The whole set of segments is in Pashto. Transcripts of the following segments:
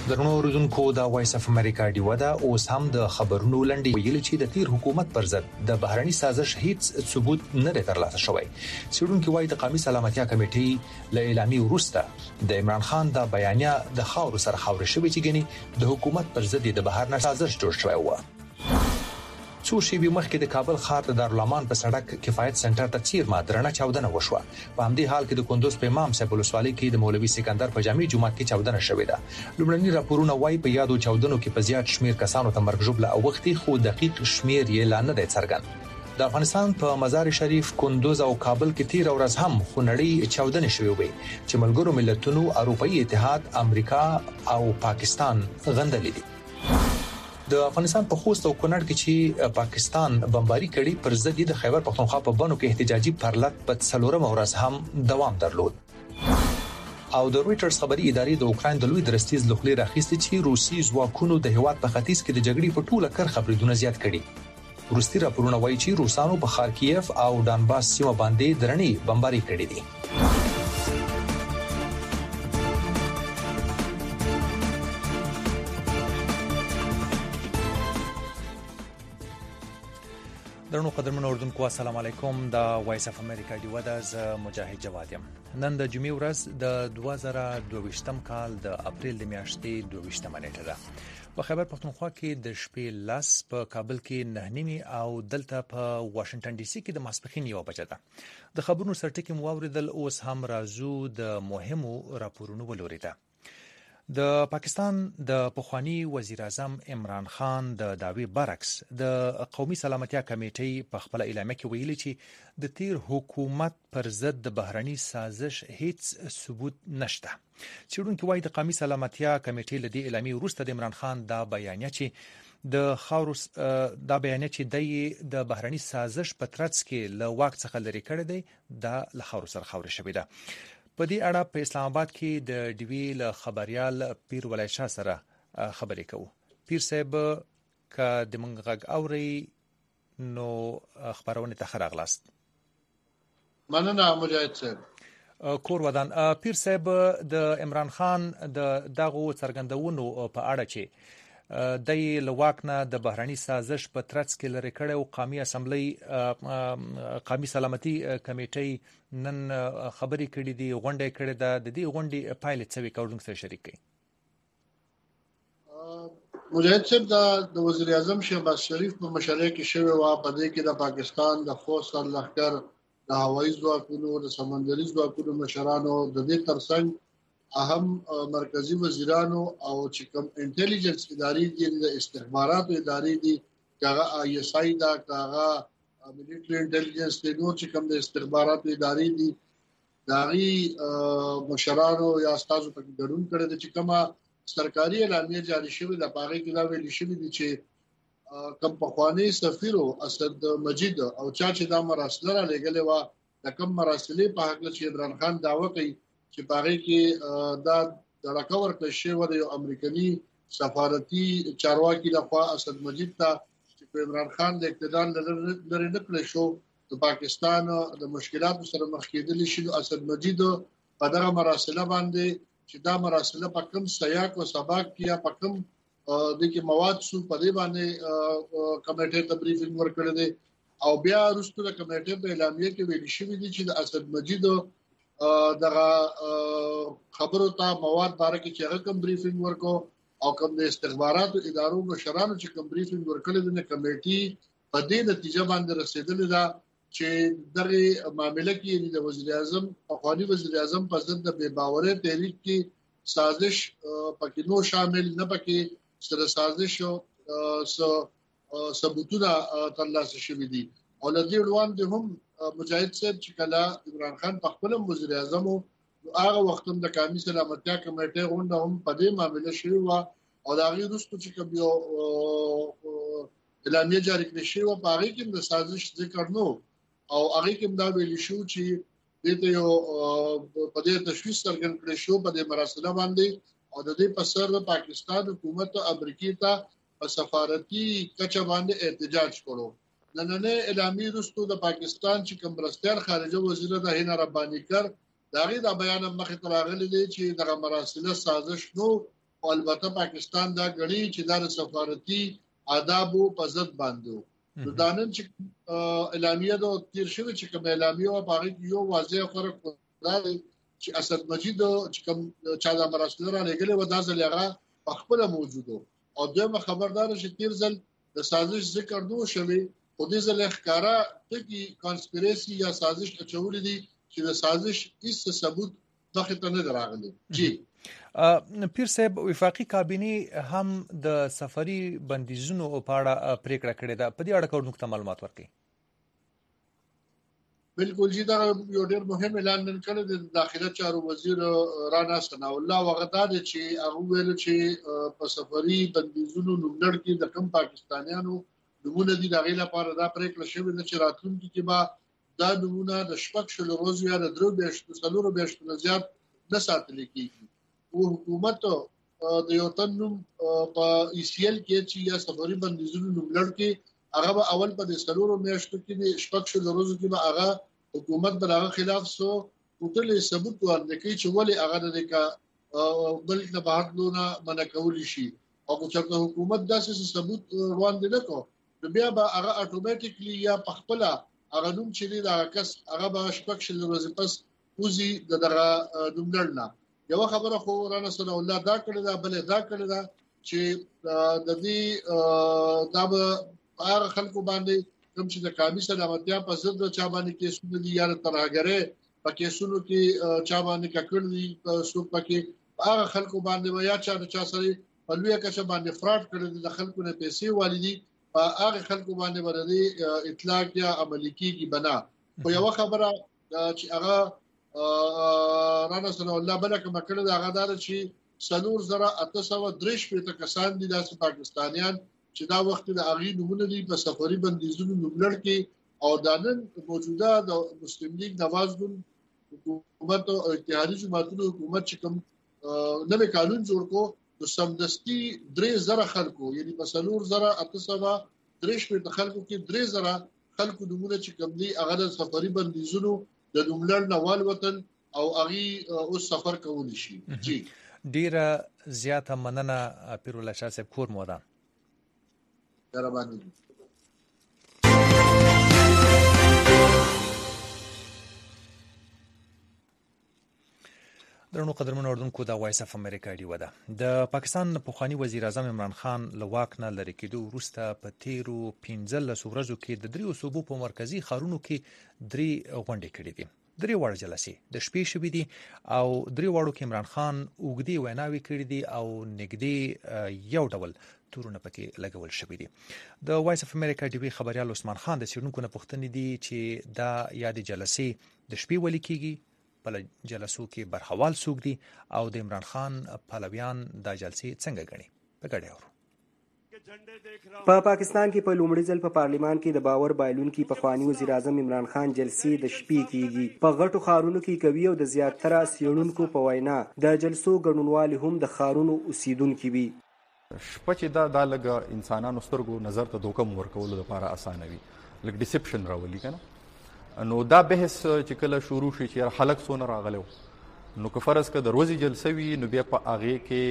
درنو اوریدونکو د وایس اف امریکا ډیو دا اوس هم د خبرونو لنډي ویل چې د تیر حکومت پر ضد د بهرني سازش هیڅ ثبوت نه لري ترلاسه شوی. سیډونکو وایي د قومي سلامتیا کمیټې له اعلامي وروسته د عمران خان د بیانیه د خاور سره خاور شوی چې ګني د حکومت پر ضد د بهرني سازش جوړ شوی و. څو شیبې مخکې د کابل ښار د دارالامان په سړک کفایت سنټر ته چیرمه درنه چاودنه وشوه. په همدې حال کې د کندوز په امام صاحب ولسوالۍ کې د مولوي سکندر په جامع جومات کې چاودنه شوې ده. لومړني راپورونه وايي په یادو چاودنو کې په زیات شمیر کسانو ته مرګ ژوبله او وختي خو دقیق شمیر یې لا نه دی څرګند. د افغانستان په مزار شریف، کندوز او کابل کې تیر ورځ هم خونړی چاودنې شوې وي چې ملګرو ملتونو، اروپאי اتحاد، امریکا او پاکستان غندلې دي. د افغانستان په خوست او کونړ کې چې پاکستان بمباري کړي پر ضد د خیبر پختونخوا په بانو کې احتجاجي پرلط په څلورم ورځ هم دوام درلود. او د رويټرز خبري ادارې د اوکرين د لوی درستیز لخلې راخیستي چې روسي ځواکونو د هواد په ختیځ کې د جګړې په ټوله کرخه بریدونه زیات کړي. روسي راپورونه وایي چې روسانو په خارکیف او ډانباس سیمه باندې درنې بمباري کړې دي. درنو قدرمنو اردوونکو السلام علیکم. د وایس اف امریکا دی وداز مجاهد جواد یم. نن د جمعې ورځ د 2022م کال د اپریل د میاشتې 22مه نیټه ده. په خیبر پختونخوا کې د شپې لاس، په کابل کې 9 او دلته په واشنگټن ډي سي کې د ماسپښین 1 بجه ده. د خبرونو سرټکی مو اوریدل. اوس هم راځو د مهمو راپورونو ولوريده. د پاکستان د پخوانی وزیر اعظم عمران خان د داوی برعکس د قومي سلامتیا کمیټې په خپل اعلامیه کې ویلي چې د تیر حکومت پر ضد د بهرني سازش هیڅ ثبوت نشته. چېرونکو وایي د قومي سلامتیا کمیټې له دې اعلامیه وروسته د عمران خان دا بیانیه چې د خاورس دا بیانیه چې د بهرني سازش په ترڅ کې له واک څخه لري کړی دی د لخر سره خاور شوی ده. په دې اړه په اسلام آباد کې د ډیوی له خبريال پیر ولای شاه سره خبرې کوو. پیر صاحب ک د منغږ اوري نو خبرونه ته خراغلاست. مننه مجاهد صاحب. کور ودان. پیر صاحب د عمران خان د دغه څرګندونو په اړه چې د لواکنه د بهرني سازش په ترڅ کې لري کړه او قومي اسمبلی قومي سلامتي کمیټې نن خبرې کړې دي، غونډه کړې ده. د دې غونډې پایلې څه وی کوونکو سره شریک کړي. مجاهد صاحب د وزیر اعظم شهباز شریف په مشرۍ کې شوی و. په دې کې د پاکستان د فوج سر لښکر، د هوایي ځواکونو، د سمندري ځواکونو مشرانو، د دې ترڅنګ اهم مرکزی وزیرانو او چې کوم انټيليجنس ادارې دي، د استخباراتو ادارې دي، کاغه آی اس آی دا، کاغه ملټری انټيليجنس د نور چې کوم د استخباراتو ادارې دي، داغي مشرانو یا استادو په ګډون کړي د چې کومه سرکاري اعلامیه جاری شوې د پاره کې دا ویل شوی دي چې کم پخوانی سفیرو اسد مجید او چا چې دا مراسله را لګلې و د کم مراسلې په حق چې عمران خان داوا کوي چې پاره کې دا د راکور کړی و د یو امریکایي سفارتي چارواکي لخوا اسد مجید ته چې عمران خان د اقتدار لري نکړي شو د پاکستان د مشکلاتو سره مخ کېدل شي. اسد مجید په دغه مراسله باندې چې دا مراسله په کوم سیاق او سباق کې یا په کوم د کې مواد سو په دې باندې کمیټې ته بریفینګ ورکړل دي او بیا وروسته د کمیټې په اعلامیه کې ویل شوی دی چې د اسد مجید دغه خبرو ته مواد باره کې چې کوم بریفینګ ورکو او کوم د استخباراتو ادارو مشرانو چې کوم بریفینګ ورکړل د کمیټې په دې نتیجه باندې رسیدل دا چې دغه معاملې کې د وزیر اعظم افغاني وزیر اعظم په ضد د بے باورۍ تحریک کې سازش پکې نو شامل نه، پکې سره سازش او ثبوتونه ترلاسه شوي دي. او لدی وړاندې هم مجاهد صاحب چې کله عمران خان په خپل وزیر اعظم هغه وخت هم د قومي سلامتیا کمیټې غونډه هم په دې معاملې شوی و او دا غي رسټو چې کوم یو اعلامیه جاری کړی شو په هغه کې د سازش ذکر نو او هغه کې دا ویل شو چې دته یو په دې تشویش څرګند کړی شو په دې مراسله باندې او د دې په سر د پاکستان حکومت او امریکای ته په سفارتي کچه باندې احتجاج کړو. نننه اعلامیه رسټو د پاکستان چې کوم برستیار خارجه وزیر د هینا ربانی کر دا غي دا بیان مخه تراغلی دی چې دغه مراسله سازش نو او البته پاکستان دا غړي چې دا سفارتي آدابو په ضد باندې نو دا نن چې اعلامیه د تیر شوی چې کوم اعلامیه او باغ یو واضح فرق دا چې اسد مجید چې کوم چا د مراسل را لګلې و دا ځلغه خپل موجوده او دغه خبردار چې تیر ځل د سازش ذکر دوه شوی او دې ځل ښکارا ټکی کانسپیریسي یا سازش اچول دي چې د سازش هیڅ ثبوت مخې ته نه راغلی جی پیر صاحب وفاقي کابینه هم د سفري بندیزونو په اړه پریکړه کړې ده په دې اړه کوم نقطه معلومات ورکړي بالکل جی دا یو ډېر مهم اعلان نن کړی د داخله چارو وزیر رانا ثنا الله وغداد چې هغه ویل چې په سفري بندیزونو نوملړ کې د کم پاکستانیانو نمونه دي د غیلا لپاره دا پریکړه شوې ده چې راتلونکي کې به دا نمونه د شپږ شل ورځې یا د درو بیاشتو زیات نه ساتل کېږي او حکومت د یو تنوم په ایسیل کې چې یا سفري بندیزونو نوملړ کې هغه اول په سلورو میاشتو کې د شپږ شل ورځې کې به هغه حکومت بلغه خلاف سو ټول ثبوت ورنکې چې ولې هغه د بلک نه بهادلونه منکول شي او چې حکومت داسې ثبوت وړاندې نکړو بیا به هغه اتوماتیکلی یا پخپله هغه نوم چې دا کس هغه به شپږ شل ورځې پس وزي دغه نوملړ نه یو خبره خو رانا صلی الله دا کړی دا بل دا کړی دا چې د دې دا به هغه خلکو باندې کوم چې د قومي سلامتیا په ضد چا باندې کیسونه دي یا ترهګرې په کیسونو کې چا باندې ککړ دي سو پکې هغه خلکو باندې یا چا سره په لوی کچه باندې فراډ کړی د خلکو نه پیسې والیدي هغه خلکو باندې ورته اطلاق یا عملی کیږي بنا خو یو خبره چې هغه رانا صلی الله بلکه مکړه د هغه دار چې سلور زره 833 کسان دي د پاکستانیان چې دا وخت د اغي نمونه دي په سفري بندیزونو نوملړ کې او دا نن موجوده د مسلم لیگ نواز ګل حکومت او اتحادیه جماعتونو حکومت چې کوم نوې قانون جوړ کو نو سمدستي 3000 خلکو یعنی په سلور زره 833 خلکو کې 3000 خلکو نمونه چې کوم دي هغه د سفري بندیزونو د نوملړ نوال وطن او اغي او سفر کولی شي جی ډیره زیاته مننه پیر الله شاه صاحب کور مودان دربانې درنو قدرمنو اردوونکو د وایس اف امریکا ډیو ده د پاکستان پخوانی وزیر اعظم عمران خان له واک نه لرې کېدو وروسته په تیرو 15 ورځو کې د دریو صوبو په مرکزی ښارونو کې درې غونډې کړې دي درې واړه جلسې د شپې شوې دي او درې واړو کې عمران خان اوږدې ویناوې کړې دي او نږدې یو ډول تورونه پکې لګول شوې دي د وایس اف امریکا ډیوی خبريال عثمان خان د سیرونکو نه پوښتنې دي چې دا یادې جلسې د شپې ولې کېږي په جلسو کې برخوال څوک دي او د عمران خان پهلویان دا جلسې څنګه غني په ګډه اورو په پاکستان کې په لومړي ځل په پارلیمان کې د باور بایلونکي پخوانی وزیر اعظم عمران خان جلسې د شپې کېږي په غټو ښارونو کې کوي او د زیاتره سیړونکو په وینا د جلسو ګډونوالي هم د ښارونو اوسیدونکي وي شپه چې دا لږ انسانانو سترګو نظر ته دوکه ورکولو لپاره اسانه وي لږ ډیسپشن راولي کنه نو دا بحث چې کله شروع شي چې خلک څونه راغلو نو که فرض که د ورځې جلسه وي نو بیا په هغې کې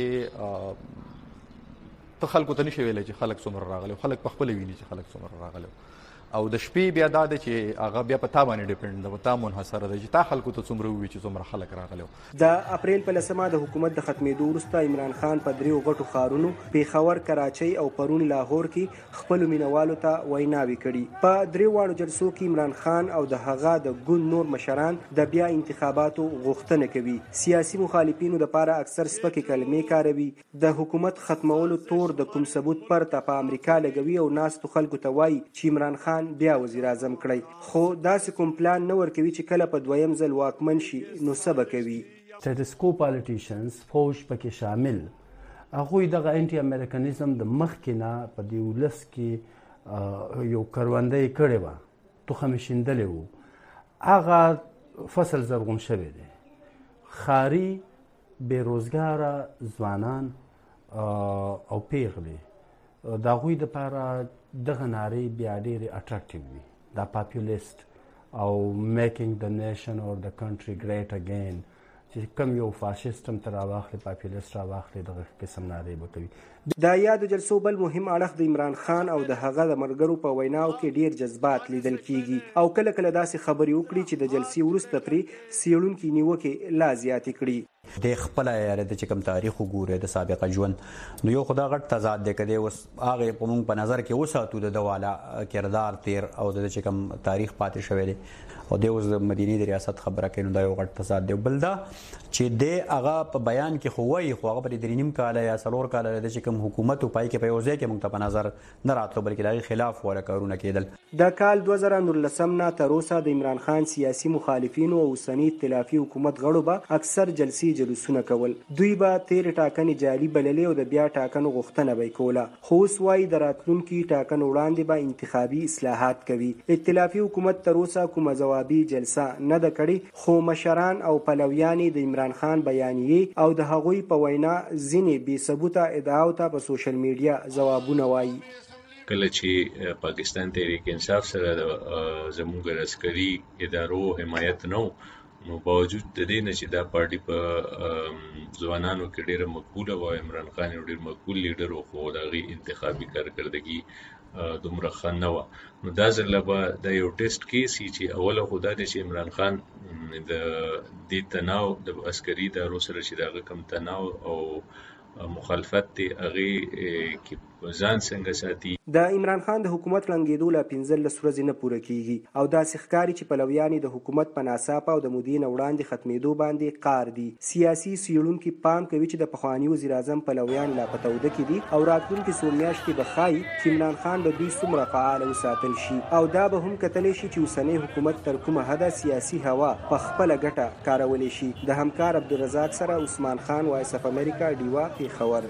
ته خلکو ته نشي ویلی چې خلک څومره راغلي خلک په خپله ویني چې خلک څومره راغلي او د شپې بیا دا ده چې هغه بیا په تا باندې ډیپنډ ده په تا منحصره ده چې تا خلکو ته څومره ووایي چې څومره خلک راغلي د اپریل په 10 د حکومت د ختمېدو وروسته عمران خان په دریو غټو ښارونو پیښور کراچۍ او پرون لاهور کې خپلو مینوالو ته ویناوې کړي په دریو واړو جلسو کې عمران خان او د هغه د ګوند نور مشران د بیا انتخاباتو غوښتنه کوي سیاسي مخالفینو لپاره اکثر سپکې کلمې کاروي د حکومت ختمولو تور د کوم ثبوت پرته په امریکا لګوي او ناستو خلکو ته وایي چې عمران خان بیا وزیر اعظم کړی خو داسې کوم پلان نه ورکوي چې کله په دویم ځل واکمن شي نو څه به کوي سټیټسکو پالیټیشنز فوج پکې شامل هغوی دغه انټي امریکنیزم د مخکې نه په دې ولس کې یو کروندې کړې وه تخم شیندلې وو هغه فصل زرغون شوی دی ښاري بېروزګاره ځوانان او پیغلې د هغوی دپاره دغه نارې بیا ډېرې اټراکټیو وي دا پاپولیست او میکینګ د نیشن اور د کنټري ګریټ اګین چې کم یو فاشیست هم تر راواخلي پاپولیست راواخلي دغه قسم نارې به کوي. د یادو جلسو بل مهم اړخ د عمران خان او د هغه د ملګرو په ویناو کې ډیر جذبات لیدل کیږي او کله کله داسې خبرې وکړي چې د جلسې وروسته پرې څېړونکي نیوکې لا زیاتې کړي. د خپل یاره د چکم تاریخ وګوره د سابقه ژوند نو یو خدا غټ تضاد دی کده اوس هغه په مونږ په نظر کې وساتو د دواله کردار تیر او د چکم تاریخ پاتې شوی دی او د اوس مدینه د ریاست خبره کوي نو دا یو غټ تضاد دی. بل دا چې د هغه په بیان کې خووي خو هغه په درینیم کال یا سلور کال د چکم حکومت او پای کې په یوځای کې مونږ ته په نظر نه راتلو بلکې دغه خلاف ولا کارونه کېدل. د کال 2019 نه تر اوسه د عمران خان سیاسي مخالفینو او اوسنی ائتلافي حکومت غړو به اکثر جلسې جلوسونه کول. دوی به تیر ټاکنې جعلي بللې او د بیا ټاکنو غوښتنه به کوله. خو اوس وايي د راتلونکي ټاکنو وړاندې به انتخابي اصلاحات کوي. ائتلافي حکومت تر اوسه کومه ځوابي جلسه نه ده کړې خو مشران او پلویان د عمران خان بیانیې او د هغوی په وینا ځینې بې ثبوته ادعاو ته په سوشل میډیا ځوابونه وایي. کله چې پاکستان تحریک انصاف سره زموږ عسکري ادارو حمایت نو باوجود د دې نه چې دا پارټي په ځوانانو کې ډېر مقبوله و عمران خان ډېر مقبول لیډر او خو دغه انتخابي کارکردګي دومره ښه نه وه نو دا ځل به دا یو ټیسټ کیس چې اوله خو دا دی چې عمران خان د دې تناو د عسکري ادارو سره چې دغه کم تناو او مخالفت دی هغه کې ځان څنګه ساتي. د عمران خان د حکومت ړنګېدو لا 15 ورځې نه پوره کیږي او داسې ښکاري چې پلویان د حکومت په ناڅاپه او د مودې نه وړاندې ختمېدو باندې قار دي. سیاسي څېړونکي پام کوي چې د پخواني وزیر اعظم پلویان لا په توده کې دي او راتلونکي څو میاشتې به ښایي چې عمران خان به دوی څومره فعال وساتل شي او دا به هم کتلی شي چې اوسنی حکومت تر کومه حده سیاسي هوا په خپله ګټه کارولی شي. د همکار عبدالرزاق سره عثمان خان وایس اف امریکا ډیوا پیښور.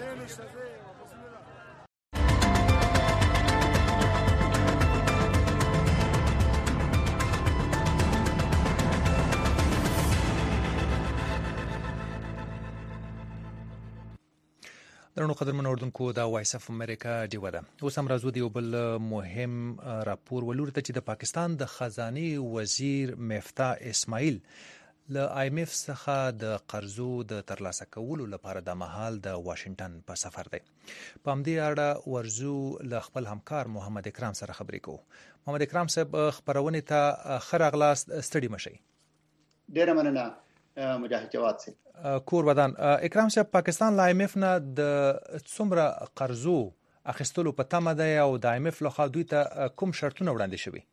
درنو قدرمن اوردونکو دا وایس اف امریکا ډیوه ده. اوس هم راځو د یو بل مهم راپور ولور ته چې د پاکستان د خزانه وزیر مفتاح اسماعیل له IMF څخه د قرضو د ترلاسه کولو لپاره د مهال د واشنگټن په سفر دی. په همدې اړه ورزو له خپل همکار محمد اکرام سره خبرې کوو. محمد اکرام صاحب خبرونه ته ښه راغلاست، ستړي مشئ. ډیره مننه مجاهد جواد صاحب. کور ودان. اکرام صاحب پاکستان له IMF نه د څومره قرضو اخیستلو په تمه دی او د IMF لخوا دوی ته کوم شرطونه وړاندې شوي؟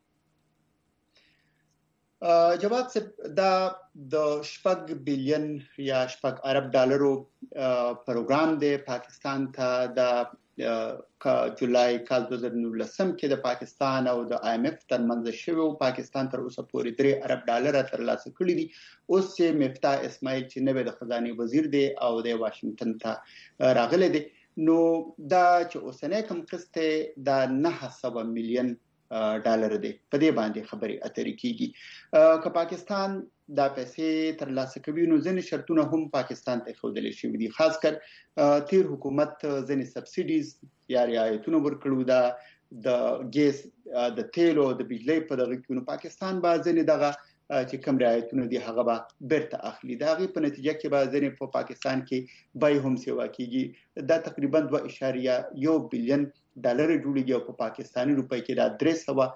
جواد صاحب دا د 6 بلین یا 6 ارب ډالرو پروګرام دی پاکستان ته د جولای کال 2019 کې د پاکستان او د IMF ترمنځ شوی او پاکستان تر اوسه پورې 3 ارب ډالر ترلاسه کړي دي. اوس چې مفتاح اسماعیل چې نوی د خزانه وزیر دی او د واشنگټن ته راغلی دی نو دا چې اوسنۍ کوم قسط د 900 میلیون ډالر دی په دې باندې خبرې اترې کیږي. که پاکستان دا پیسې ترلاسه کوي نو ځینې شرطونه هم پاکستان ته ښودل شوي دي. خاص کر تیر حکومت ځینې سبسیډیز یا رعایتونه ورکړو دا د ګیس د تیلو د بجلی په دغه کې نو پاکستان به ځینې دغه چې کوم رعایتونه دي هغه به بیرته اخلي. دا غي په نتیجه کې به ځینې په پاکستان کې بای هم سیوا کیږي. دا تقریبا 2.1 بلین ډالر جوړیږي او په پاکستاني روپۍ کې دا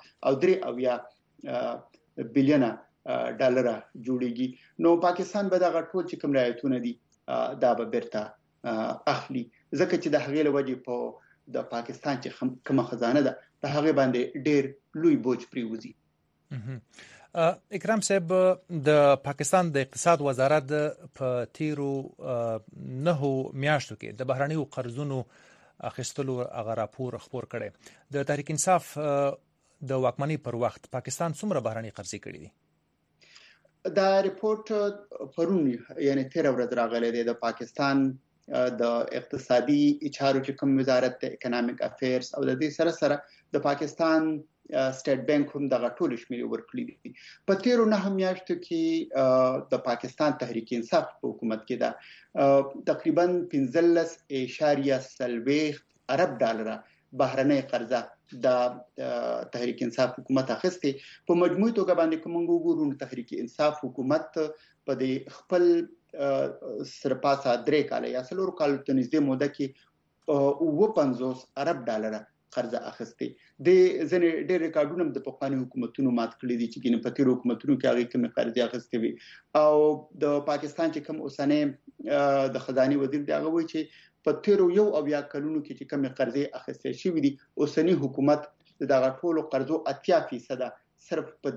303 بلین ډالر جوړیږي. نو پاکستان به دا ټول چې کوم رعایتونه دي دا به بیرته اخلي ځکه چې د هغې لوجې په د پاکستان چې کومه خزانه ده په هغه باندې ډېر لوی بوج پریوزي. اکرام صاحب د پاکستان د اقتصاد وزارت په تیرو 9 میاشتو کې د بهرنیو قرضونو اخیستلو هغه راپور خپور کړي. د تحریک انصاف د واکمنۍ پر وخت پاکستان څومره بهرني قرضې کړي دي؟ دا ریپورت پرون یعنی 13 ورځې راغلی دی. د پاکستان د اقتصادي چارو چې کوم وزارت د اکونومیک افیرز او د دې سره سره د پاکستان سټیټ بانک هم دغه ټول شمیرې ورکړي دي. په تیرو 9 میاشتو کې د پاکستان تحریک انصاف په حکومت کې دا تقریبا 15.40 ارب ډالر بهرنۍ قرضه د تحریک انصاف حکومت اخیستي. په مجموعي توګه باندې کوم وګورو تحریک انصاف حکومت په دې خپل سرپاسه 3 کال یا 4 کال ته نږدې موده کې 50 ارب ډالر قرض اخیستي د ځنې ډېر ریکارډونه د پخواني حکومتونو مات کړی دي چې ګینه په تیر حکومتونو کې هغه کوم قرض اخیستي وي او د پاکستان چې کوم اوسنۍ د خزانه وزیر دی هغه وایي چې په تیر یو او یا کلونو کې چې کوم قرض اخیستل شوی دي اوسنی حکومت دغه ټولو قرضو 80% صرف په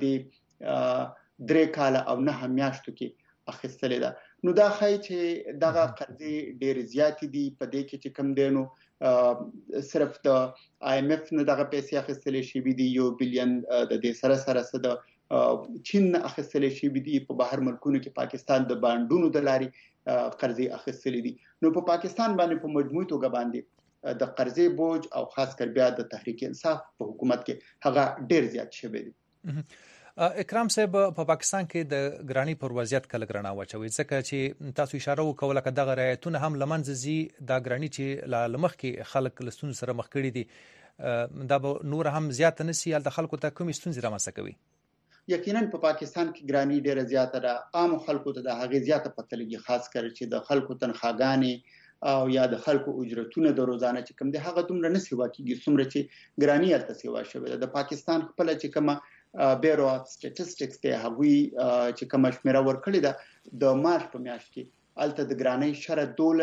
دې 3 کال او 9 میاشتو کې اخیستل ده نو دا ښایي چې دغه قرض ډېر زیات دي په دې کې چې کوم دینو صرف د IMF نه دغه پیسې اخیستل شوی دي 1 بلین د دې سره د چین اخیستل شوی دي په بهر ملکونو کې پاکستان د بانډونو د لاري قرض اخیستل دي نو په پاکستان باندې په مجموعي توګه باندې د قرضې بوج او خاص کر بیا د تحریک انصاف په حکومت کې هغه ډیر زیات شوی دی اکرام صاحب په پاکستان کې د ګرانی پر وضعیت کله ګرنا واچوي ځکه چې تاسو اشاره وکوله کده غریتونه هم لمنځ زی دا ګرانی چې لمخ کې خلک لستون سره مخ کړي دي دا به نور هم زیات نسی ال خلکو ته کوم ستونزې رامنځته کوي یقینا په پاکستان کې ګرانی ډیره زیاته ده عام خلکو ته د هغه زیاته پته لګي خاص کر چې د خلکو تنخواګانې او یا د خلکو اجرتونه د روزانه چې کوم دي هغه دومره نسی واکیږي څومره چې ګرانی الته سیوا شوی د پاکستان خپل چې کومه بیرو اف سټټیسټکس ته هغوی چې کوم شمیره ورکړی ده د مارچ په میاشت کې الته د ګرانی شره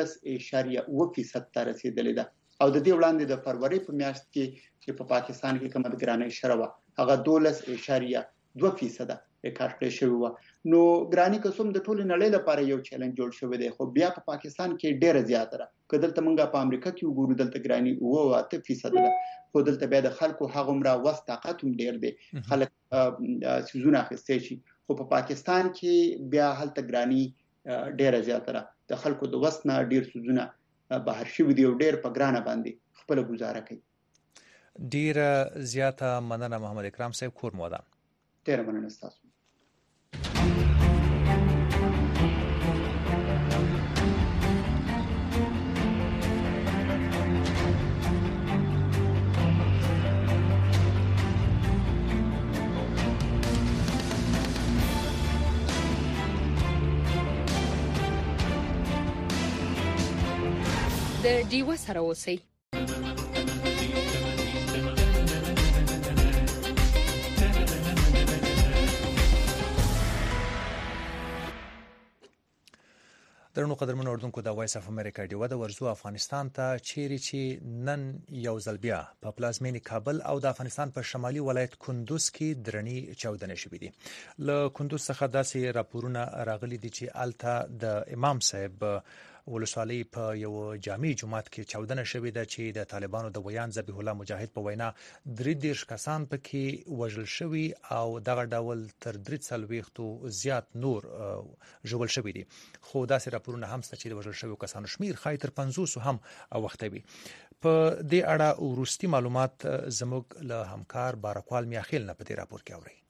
12.2% ته رسیدلې ده او د دې وړاندې د فروری په میاشت کې چې په پاکستان کې کوم د ګرانی شره و هغه 12.2% ریکارډ کړی شوی و نو ګرانی کوم د ټولو نړۍ لپاره یو چیلنج جوړ شوی دی خو بیا په پاکستان کې ډیره زیاته ده کله مونږه په امریکا کې وګورو دلته ګرانی 8% ده خو دلته بیا د خلکو هغه مره وست طاقت هم ډیر دی خلک سيزونه اخیستي شي خو په پاکستان کې بیا هلته ګرانی ډیره زیاته ده د خلکو د وست نه ډیر سيزونه بهر شوی دی او ډیر په ګرانه باندې خپل گزاره کوي ډیر زیاته مننه محمد اکرام صاحب کور مودا ډیر مننه تاسو د ډیوه سره اوسئ درنو قدرمنو اردوونکو د وایس اف امریکا ډیوه د ورزو افغانستان ته چیرې چې نن یو ځل بیا په پلازمینی کابل او د افغانستان په شمالي ولایت کندوز کې درنی چاودنې شوې دي له کندوز څخه داسې راپورونه راغلي دي چې الته د امام صاحب ولسوالۍ په یو جامع جماعت کې چاودنه شوې ده چې د طالبانو د ویان ذبیح الله مجاهد په وینا 33 کسان پکې وژل شوي او دغه ډول تر 340 زیات نور ژوبل شوي دي خو داسې راپورونه هم ست چې د وژل شویو کسانو شمیر خای تر 500 هم وخت وي په دې اړه ورستي معلومات زموږ له همکار بارکوال میاخیل نه په دې راپور کې اوري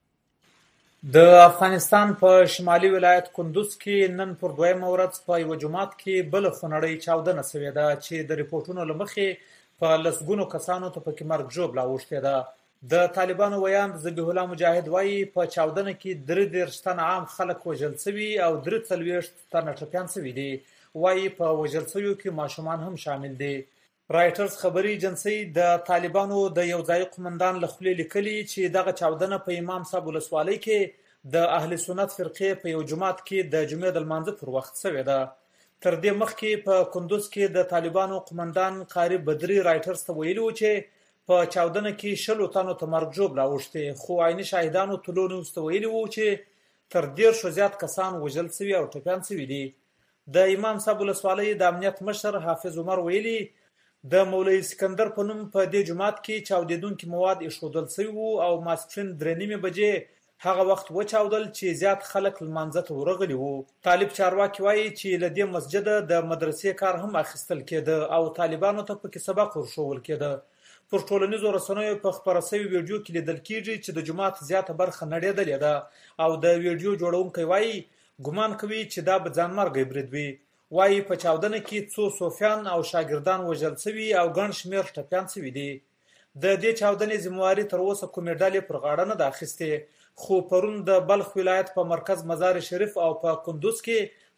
د افغانستان په شمالي ولایت کندوز کې نن پر دویمه ورځ په یو جماعت کې بل خونړی چاودنه شوې ده چې د ریپورتونو له مخې په لسګونو کسانو ته پکې مرګ ژوبله اوښتې ده د طالبانو ویاند ذبیح الله مجاهد وایي په چاودنه کې 33 تنه عام خلک وژل شوي او 43 تنه ټپیان شوي دي وایي په وژل شویو کې ماشومان هم شامل دي رایټرز خبري ایجنسی د طالبانو د یو ځای قومندان له خولې لیکلي چې دغه چاودنه په امام صاحب ولسوالۍ کې د اهل سنت فرقې په یو جماعت کې د جمعې د لمانځه پر وخت شوې ده تر دې مخکې په کندوز کې د طالبانو قومندان قاری بدری رایټرز ته ویلي و چې په چاودنه کې 100 تنو ته مرګ ژوبله اوښتې خو عیني شاهدانو ټولو ته ویلي و چې تر 10 زیات کسان وژل شوي او ټپیان شوي دي د امام صاحب ولسوالۍ د امنیت مشر حافظ عمر ویلي د مولوی اسکندر په نوم په دې جماعت کې چاودیدونکي مواد ایښودل شوي وو او ماسپښین 3:30 بجې هغه وخت وچاودل چې زیات خلک لمانځه ته ورغلي وو طالب چارواکي وایي چې له دې مسجده د مدرسې کار هم اخیستل کېده او طالبانو ته پکې سبق ورښوول کېده پر ټولنیزو رسنیو په خپاره شوي ویډیو کې لیدل کېږي چې د جماعت زیاته برخه نړېدلې ده او د ویډیو جوړونکی وایي ګمان کوي چې دا به ځانمرګی برید وي وایي په چاودنه کې څو صوفیان او شاګردان وژل شوي او ګڼ شمېر ټپیان شوي دي د دې چاودنې ذمهواري تر اوسه کومې ډلې پر غاړه نه ده اخیستې خو پرون د بلخ ولایت په مرکز مزار شریف او په کندوز کې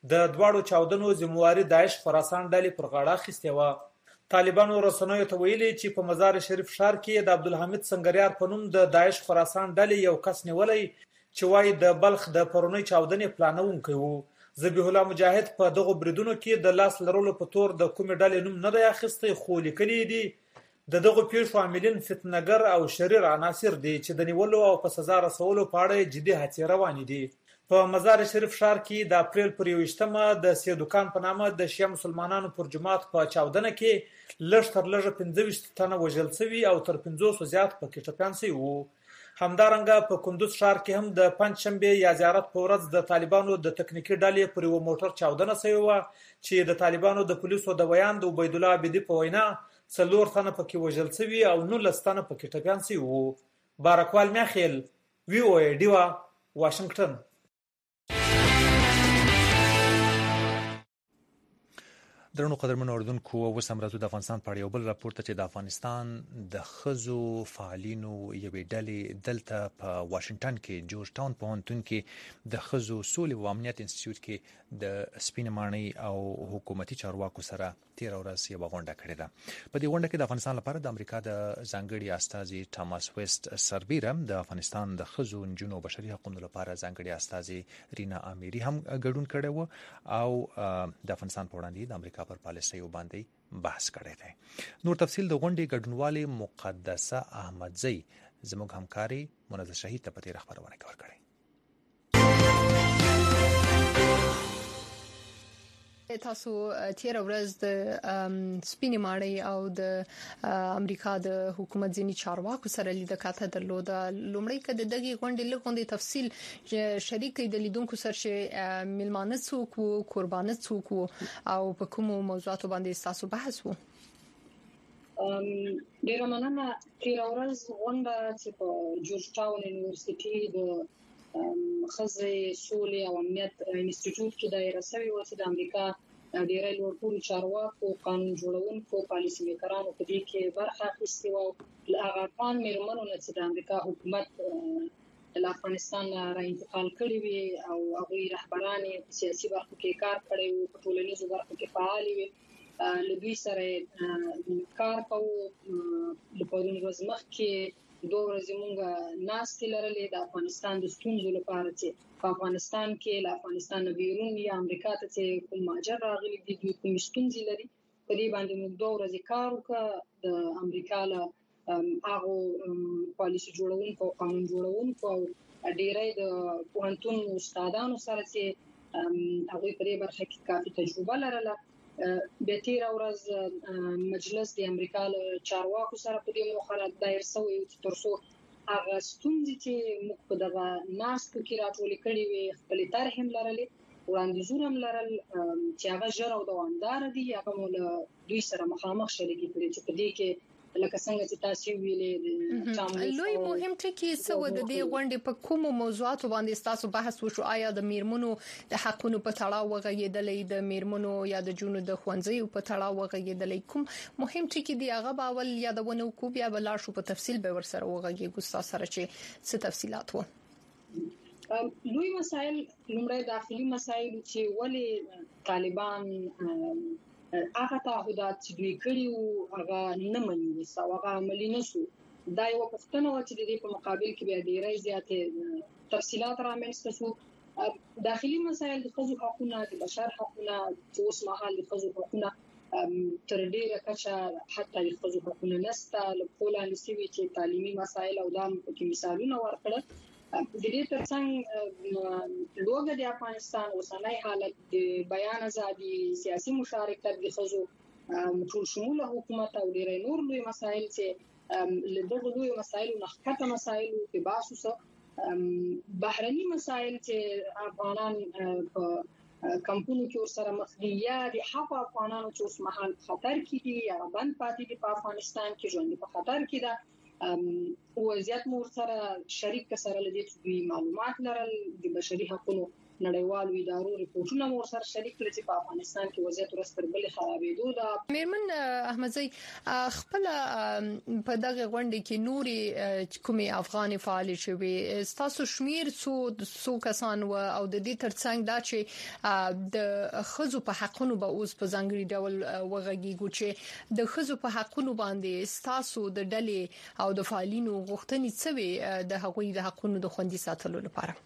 د دواړو چاودنو ذمہواری داعش خراسان ډلې پر غاړه اخیستې وه. طالبانو رسنیو ته ویلي چې په مزار شریف ښار کې د عبدالحمید سنگریار په نوم د داعش خراسان ډلې یو کس نیولی چې وایي د بلخ د پرونۍ چاودنې پلانونکی و. ذبیح الله مجاهد په دغو بریدونو کې د لاس لرلو په تور د کومې ډلې نوم نه دی اخیستی، خو لیکلي دي د دغو پیښو عاملین فتنهګر او شریر عناصر دي چې د نیولو او په سزا رسولو په اړه جدي هڅې روانې دي. په مزار شریف ښار کې د اپریل پر 21 د سیدوکان په نامه د شیعه مسلمانانو پر جماعت په چاودنه کې لږ تر لږه 25 تنه وژل شوي او تر 500 زیات پکې ټپیان شوي وو. همدارنګه په کندوز ښار کې هم د پنجشنبې یا زیارت په ورځ د طالبانو د تکنیکي ډلې پر یو موټر چاودنه شوې وه چې د طالبانو د پولیسو د ویاند عبیدالله عابدي په وینا 4 تنه پکې وژل شوي او 19 تنه پکې ټپیان شوي وو. بارکوال میاخیل، VOA ډیوا، واشنگټن. درنو قدرمنو اردوونکو، اوس هم راځو د افغانستان په اړه یو بل راپور ته چې د افغانستان د ښځو فعالینو یوې ډلې دلته په واشنګټن کې جورج ټاون پوهنتون کې د ښځو سولې او امنیت انسټیټیوټ کې د سپینې ماڼۍ او حکومتي چارواکو سره تېره ورځ یوه غونډه کړې ده. په دې غونډه کې د افغانستان لپاره د امریکا د ځانګړي استازي ټاماس ویسټ سربیره، د افغانستان د ښځو، نجونو او بشري حقوقو لپاره ځانګړي استازي رینا امیري هم ګډون کړی و او د افغانستان په وړاندې د امریکا پر پالیسیو باندې بحث کړی دی. نور تفصیل د غونډې ګډونوالې مقدسه احمدزی زموږ همکاري منزل شهید ته په تېره خپرونه کې ورکړی. تاسو تیر ورځ د سپینې ماڼۍ او د امریکا د حکومت ځینی چارواکو سره لیدل کاته درلوده. لومړی کده دغه غونډې لغونډې تفصیل شریک د لیدونکو سره چې ملمانه څوک وو، قربانه څوک وو او په کوم موضوعاتو باندې تاسو بحث وو. ډیره مننه. تیر ورځ غونډه چې په جورج ټاون یونیورسيټي د خزې سولې او امنیت انسټیټیوټ کې دایره شوی و چې د امریکا ډیری لوړپوړي چارواکو، قانون جوړونکو، پالیسي میکرانو په دې کې برخه اخیستې و. هغه افغان میرمنو چې د امریکا حکومت له افغانستان را انتقال کړي وي او هغه رهبران سیاسي برخو کې کار کړی وو، په ټولنیزو برخو کې فعال وي. له دوی سره کار کوو. د پرون ورځ مخکې 2 ورځې مونږ ناستې لرلې د افغانستان د ستونزو لپاره چې په افغانستان کې له افغانستان بیرون یا امریکا ته چې کوم ماجر راغلي دي، دوی کوم ستونزې لري. په دې باندې موږ 2 ورځې کار وکړ د امریکا له هغه پالیسي جوړونکو او قانون جوړونکو او ډیری د پوهنتون استادانو سره چې هغه په دې برخه کې کافي تجربه لرله. به تیر ورځ مجلس د امریکا له چارواکو سره په دې موخه دایر شوی چې ترڅو هغه ستونزې چې موږ په دغه ناستو کې راټولې کړې وي خپل طرح هم لرلې، وړاندیزونه هم لرل چې هغه ژر او دوامدار دي. هغه مو له دوی سره مخامخ شریک کړي چې په دې کې لکه څنګه چې تاسو ویلې لوی مهم ټکی څه و د دې غونډې په کومو موضوعاتو باندې تاسو بحث وشو؟ آیا د میرمنو د حقونو په تړاو وغږیدلې، د میرمنو یا د جنونو د خوندزیو په تړاو وغږیدلې، کوم مهم ټکی دی هغه باول یادونه کو بیا بل شو په تفصیل به ور سره وغږیږو تاسو سره چې څه تفصيلات وو؟ لوی مسائل لومړی داخلي مسائل چې ولې طالبان هغه تعهدات چې دوی کړی وو هغه نه مني او هغه عملي نشو. دا یو پښتنه و چې د دې په مقابل کې بیا ډیرې زیاتې تفصيلات رامنځته شو. داخلي مسائل د ښځو حقوقونه، د بشر حقوقونه، چې اوس مهال د ښځو حقوقونه تر ډیره کچه حتی د ښځو حقوقونه نسته. له پولان سوي چې تعلیمي مسائل او د مثالونه ورکړل. د دې ترڅنګ لوګه د افغانستان اوسنۍ حالت، د بیان ازادي، سیاسي مشارکت د ښځو، ټول شموله حکومت او ډېر نور لوی مسایل چې له دغه لوی مسایلو نه ښکته مسایلو په باسوس بهرني مسایل چې افغانان په کمپونو کې ورسره مخ دي یا د حق افغانانو چې اوس مهال خطر کې دي یا بند پاتې دي په افغانستان کې ژوند په خطر کې ده. وضعیت مور سره شریک سره لدې چې معلومات لرل د بشري حقوقو نړیوالو ادارو ریپورتونه مو سره شریک کړل چې په افغانستان کې وضعیت ورستر بل خرابېدو دا میرمن احمدزی خپل په دغه غونډه کې نوري کومي افغان فعال شوي تاسو شمیر څو کسان او د دې ترڅنګ دا چې د خزو په حقونو به اوس په ځانګړي ډول وغږیږي چې د خزو په حقونو باندې تاسو د ډلې او د فعالینو غوښتنې څه وي د هغوی د حقونو د خوندي ساتلو لپاره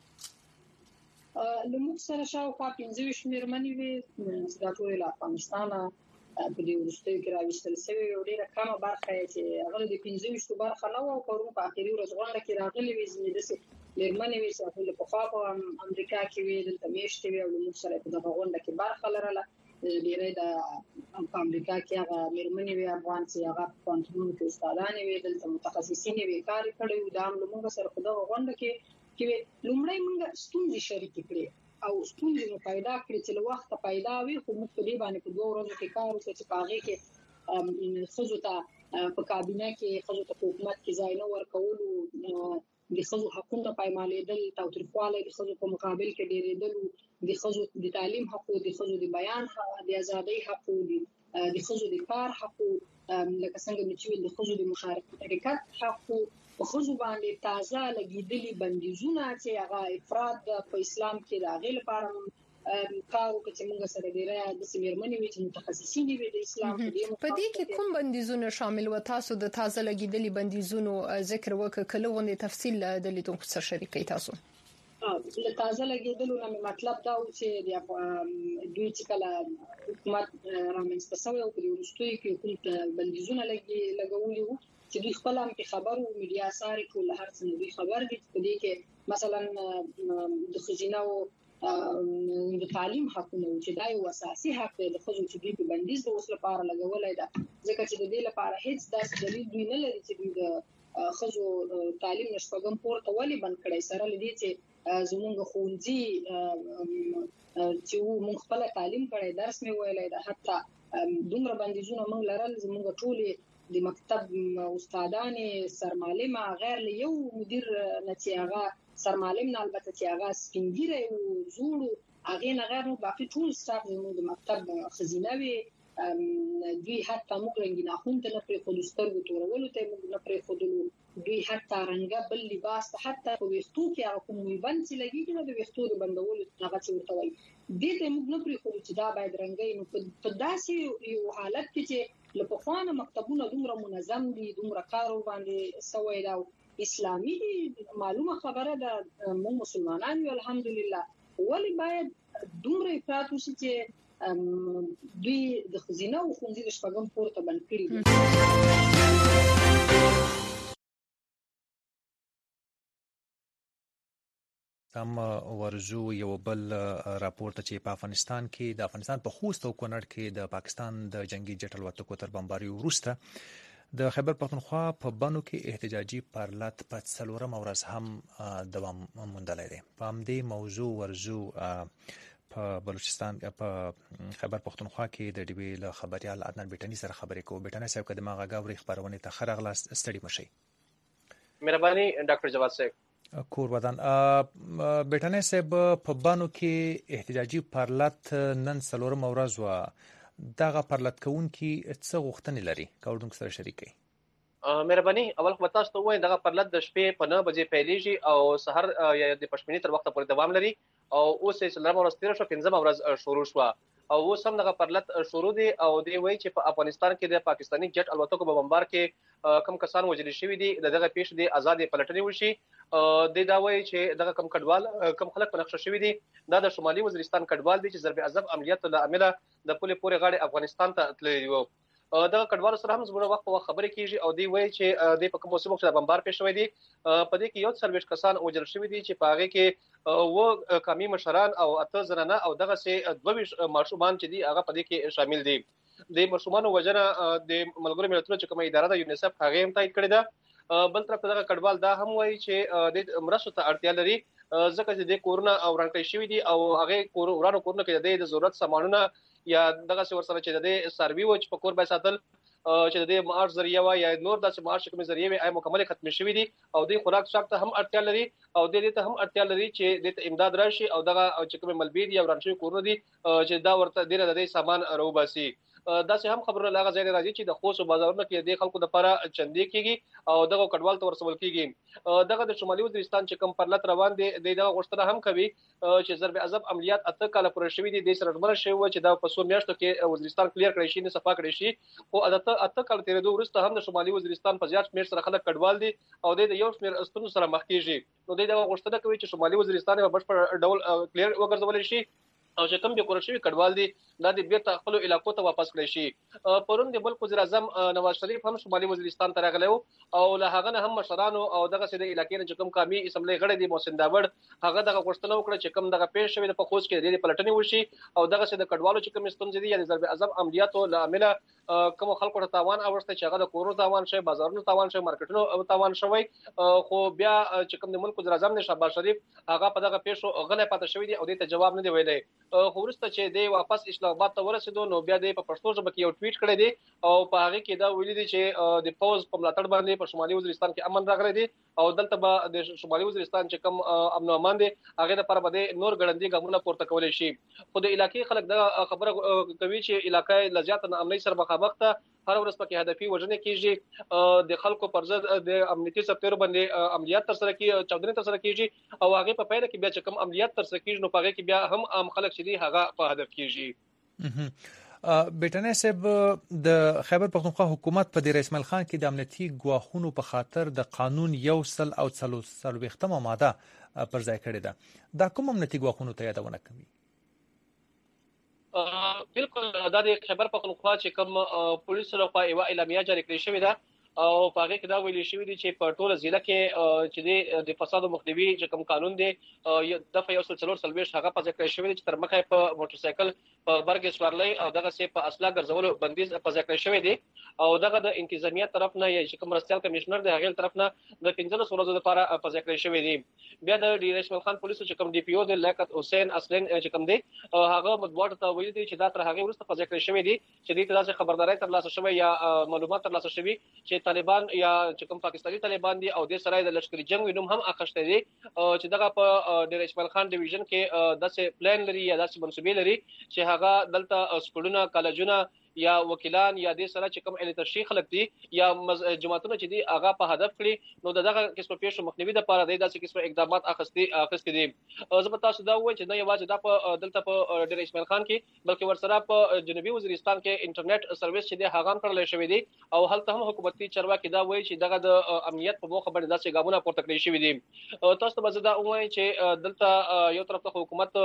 لموږ سره شاوخوا 15 میرمنې وي چې دا ټول افغانستان په دې ورستیو کې راوستل شوی او ډیره کمه برخه چې هغه د 15 برخه نه و پرون په اخیری ورځ غونډه کې راغلي وي چې د میرمنې وي چې په خپل په امریکا کې وي د تمیشت وي او لموږ سره په دغه غونډه کې برخه لرله ډیره د امریکا کې هغه میرمنې وي افغان چې هغه پانتون کې استادان وي د متخصصین وي کار کړی دا لموږ سره په دغه غونډه کې لومړی موږ ستونزې شریک کړې او ستونزې مو پیدا کړې چې له وخت پیدا وي خو موږ په دې باندې په 2 ورځو کې کار وکړ چې پاغه کې خزو ته په کابینه کې خزو ته حکومت کې ځای نه ورکول د خزو حقوقو پایمالېدل تاوتریخواله د خزو په مقابل کې ډېرېدل د خزو د تعلیم حق د خزو د بیان حق د ازادۍ حق د خزو د کار حق لکه څنګه چې د خزو د مشارکت حق په خزو باندې تازه لګیدلي بندیزونه چې هغه افراد په اسلام کې راغلي لپاره کار وکړي چې موږ سره ډیره د سیمرمنې وی چې متخصصین دي د اسلام په دې کې کوم بندیزونه شامل و تاسو د تازه لګیدلي بندیزونو ذکر وکړ کله غونډه تفصیل د لیدونکو سره شریکي تاسو له تازه لګیدلو نه مطلب دا و چې د دوی چې کله حکومت رامنځته شوی او په ورستوي کې کوم بندیزونه لګولي وو چې دوی خپل هم په خبرو میډیا سره ټول هر څه دوی خبر دي په دې کې مثلا د خزینه او د تعلیم حقونه چې دا یو اساسي حق دی د خزو چې دوی په بندیز د اوس لپاره لګولای دا ځکه چې د دې لپاره هیڅ داسې دلیل دوی نه لري چې دوی د خزو تعلیم نشپګم پورته ولې بند کړی سره لدی چې زمونږ خونځي چې موږ خپل تعلیم کړی درس مې ویلای دا حتی دومره بندیزونه موږ لرل زمونږ ټولې د مکتب استادان سرمعلم غیر له یو مدیر نتیاغه سرمعلم نه البته چې هغه سپینګیره او زوړو هغه نه غیر نو باقي ټول سټاف د مکتب خزینه وي دوی حتی موږ رنګینه خونته نه پرې خود سترګو تورولو ته موږ نه پرې خودلو دوی حتی رنګه بل لباس حتی په وختو کې هغه کوم بند چې لګیږي د وختو د بندولو هغه څه ورته وایي دې ته موږ نه پرې خود چې دا باید رنګي نو په داسې یو حالت کې چې لپخوانه مکتبونه دومره منظم دي دومره کارو باندې سوي دا اسلامي معلومه خبره ده موږ مسلمانان یو الحمدلله ولی باید دومره افراط وشي چې دوی د خزینه او خونځي د شپږم پورته بند کړي هم ورزو یو بل راپورته چې په افغانستان کې د افغانستان په خوست او کونړ کې د پاکستان د جنگي جټ الوتکو تر بمباري وروسته د خیبر پختونخوا په بانو کې احتجاجي پارلات په 4 ورځ هم دوام موندلی دی په همدې موضوع ورزو په بلوچستان په خیبر پختونخوا کې د ډیوی له خبريال عدنان بیٹانی سره خبرې کوو بیٹانی صاحب کده ما غاوري خبرونه ته خره غلاس ستړي مشي مهرباني ډاکټر جواد صاحب کور ودان بیٹانی صاحب په بانو کې احتجاجي پارلات نن 4 ورځ و دغه پارلات کون کې څه غوښتنې لري کاوډونکو سره شریکي مهرباني اول خو تاسو ته وایم دغه پارلات د شپې په 9 بجې پیلېږي او سحر یا د پښمنۍ تر وخت پورې دوام لري او اوس یې 4 ورځ تیر شو 15 ورځ شروع شو او اوس هم دغه پارلات شروع دي او دی وایي چې په افغانستان کې د پاکستاني جټ الوتکو په بمبار کې کم کسان وژل شوي دي دغه پیښ دي آزاد پلټنې وشي د دا وایي چې دغه کم کډوال کم خلک په نقشه شوي دي دا د شمالي وزیرستان کډوال دي چې ضرب عذاب عملیات له امله د پولې پورې غاړې افغانستان ته تللي وو دغه کډوالو سره هم زموږ وخت په خبرې کیږي او دی وایي چې د په کوم موسم کې بمبار پیښ شوی دي په دې کې یو څلويش کسان وژل شوي دي چې په هغه کې و قومي مشران او اته زنانه او دغه سه 22 ماشومان چې دي هغه په دې کې شامل دي د ماشومان وژنه د ملګرو ملتونو چې کومه اداره د یونیسف هغه هم تایید کړې ده بل طرف دغه کډوال دا هم وایي چې د مرستو ته اړتیا لري ځکه چې د کورونا او رانکې شوی دي او هغه کورونا کې د ضرورت سامانونه یا دغه څه ورسره چې د سروي و چې په کور به ساتل چې د معاش ذریعہ وا یا نور داسې معاش کوم ذریعہ وي مکمل ختم شوی دي او د خوراک شاک ته هم اړتیا لري او د دې ته هم اړتیا لري چې د امداد راشي او دغه چې کوم ملبي دي او رانشي کورونه دي چې دا ورته ډیره د سامان راوباسي دا څه هم خبره لاغه ځای راځي چې د خوست بازارونو کې د خلکو د لپاره چندې کیږي او دغه کډوال ته ورسول کیږي دغه د شمالي وزیرستان چې کوم پرلط روان دي دغه غوښتنه هم کوي چې ضرب عذاب عملیات اته کال پورې شوې دي د سره ډمره شوی چې دا په 100 میاشتو کې وزیرستان کلیر کړی شي نه صفا کړی شي خو اته کال تیرېدو وروسته هم د شمالي وزیرستان په زیات شمېر سره خلک کډوال دي او د یو شمېر استونو سره مخ کیږي نو دغه غوښتنه کوي چې شمالي وزیرستان په بشپړ ډول کلیر وګرځول شي او چې کوم به کور شي کډوال دي د دې بیرته خپل علاقو ته واپس کړی شي پرون د ملک وزیر اعظم نواز شریف هم شمالي وزیرستان ته راغلی او له هغه نه هم مشرانو او دغه سید علاقې نه چې کوم قومي اسمبلی غړي دي محسن داوړ هغه دغه غوښتنه وکړه چې کوم دغه پیښ شوی د پخوز کې د پلټنې وشي او دغه سید کډوالو چې کوم ستونزې دي یعنی ضرب اعظم عملیاتو لامل کوم خلکو ته تاوان اوسته چې هغه د کورونو تاوان شوی بازارونو تاوان شوی مارکیټونو تاوان شوی خو بیا چې کوم د ملک وزیر اعظم شهباز شریف هغه په دغه پیښو غلې پاتې شوی دی او د جواب نه دی ویلی خو ورسته چې دی واپس اسلام آباد ته ورسېدو نو بیا دی په پښتو ژبه کې یو ټویټ کړی دی او په هغه کې دا ویلي دی چې د پوز په ملاتړ باندې په شمالي وزیرستان کې امن راغلی دی او دلته به د شمالي وزیرستان چې کوم امن او امان دی هغه لپاره به نور ګړندې ګامونه پورته کولی شي خو د علاقې خلک دا خبره کوي چې علاقې لزیات امنیت سره مخامخ ته هر ورځ پکې هدفي وژنې کیږي د خلکو پر ضد د امنیتي سکتور باندې عملیات تر سره کیږي چاودنې تر سره کیږي او هغه په پیل کې بیا چې کوم عملیات تر سره کیږي نو په هغه کې بیا هم عام خلک چې دي هغه په هدف کیږي بیٹنه صاحب د خیبر پختونخوا حکومت په د اسماعیل خان کې د امنیتي ګواښونو په خاطر د قانون 143 ماده پر ځای کړې ده دا کوم امنیتي ګواښونو ته یادونه کوي بالکل دا د خیبر پختونخوا چې کوم پولیس له خوا یو اعلامیه جاری کړې شوې ده او په هغه کې دا ویل شوی دی چې په ټوله ضلع کې چې د فساد مخنیوي چې کوم قانون دی دغه 144 هغه په ذکر شوی دی چې تر مخه په موټر سایکل په برګ سوارلۍ او دغه سه په اسلا ګرځولو بندیز په ذکر شوی دی او دغه د انتظامیه طرف نه یا چې کوم مرستيال کمشنر دی هغه طرف نه د 15 ورځو لپاره په ذکر شوی دی بیا د ډیر اسماعیل خان پولیسو چې کوم ډي پی او د لیاقت حسین اصلن چې کوم دی هغه مطبوعات ته ویل دی چې دا تر هغه ورسته په ذکر شوی دی چې د تاسو خبرداري تر لاسه شوی یا معلومات تر لاسه شوی چې طالبان یا چې کوم پاکستاني طالبان دي او د سرای د لشکري جنگ وینم هم اخښته دي چې دغه په ډیر اسماعیل خان ډیویژن کې داسې پلان لري یا داسې منسوبې لري چې هغه دلته سکولونه کالجونه یا وکیلان یا د سره چې کوم اهل تشریح خلک دي یا جماعتونه چې دي هغه په هدف کړي نو دغه قسم پیښو مخنیوي لپاره د داسې قسم اقدامات اخستي دي زه تاسو دا وایم چې نه یوازې دا په دلته په ډیر اسماعیل خان کې بلکې ورسره په جنوبي وزیرستان کې انټرنیټ سرویس چې دی هغه هم کړل شوی دی او هلته هم حکومتي چارواکي دا وایي چې دغه د امنیت په موخه باندې داسې ګامونه پورته کړی شوی دي تاسو ته دا وایم چې دلته یو طرف ته حکومت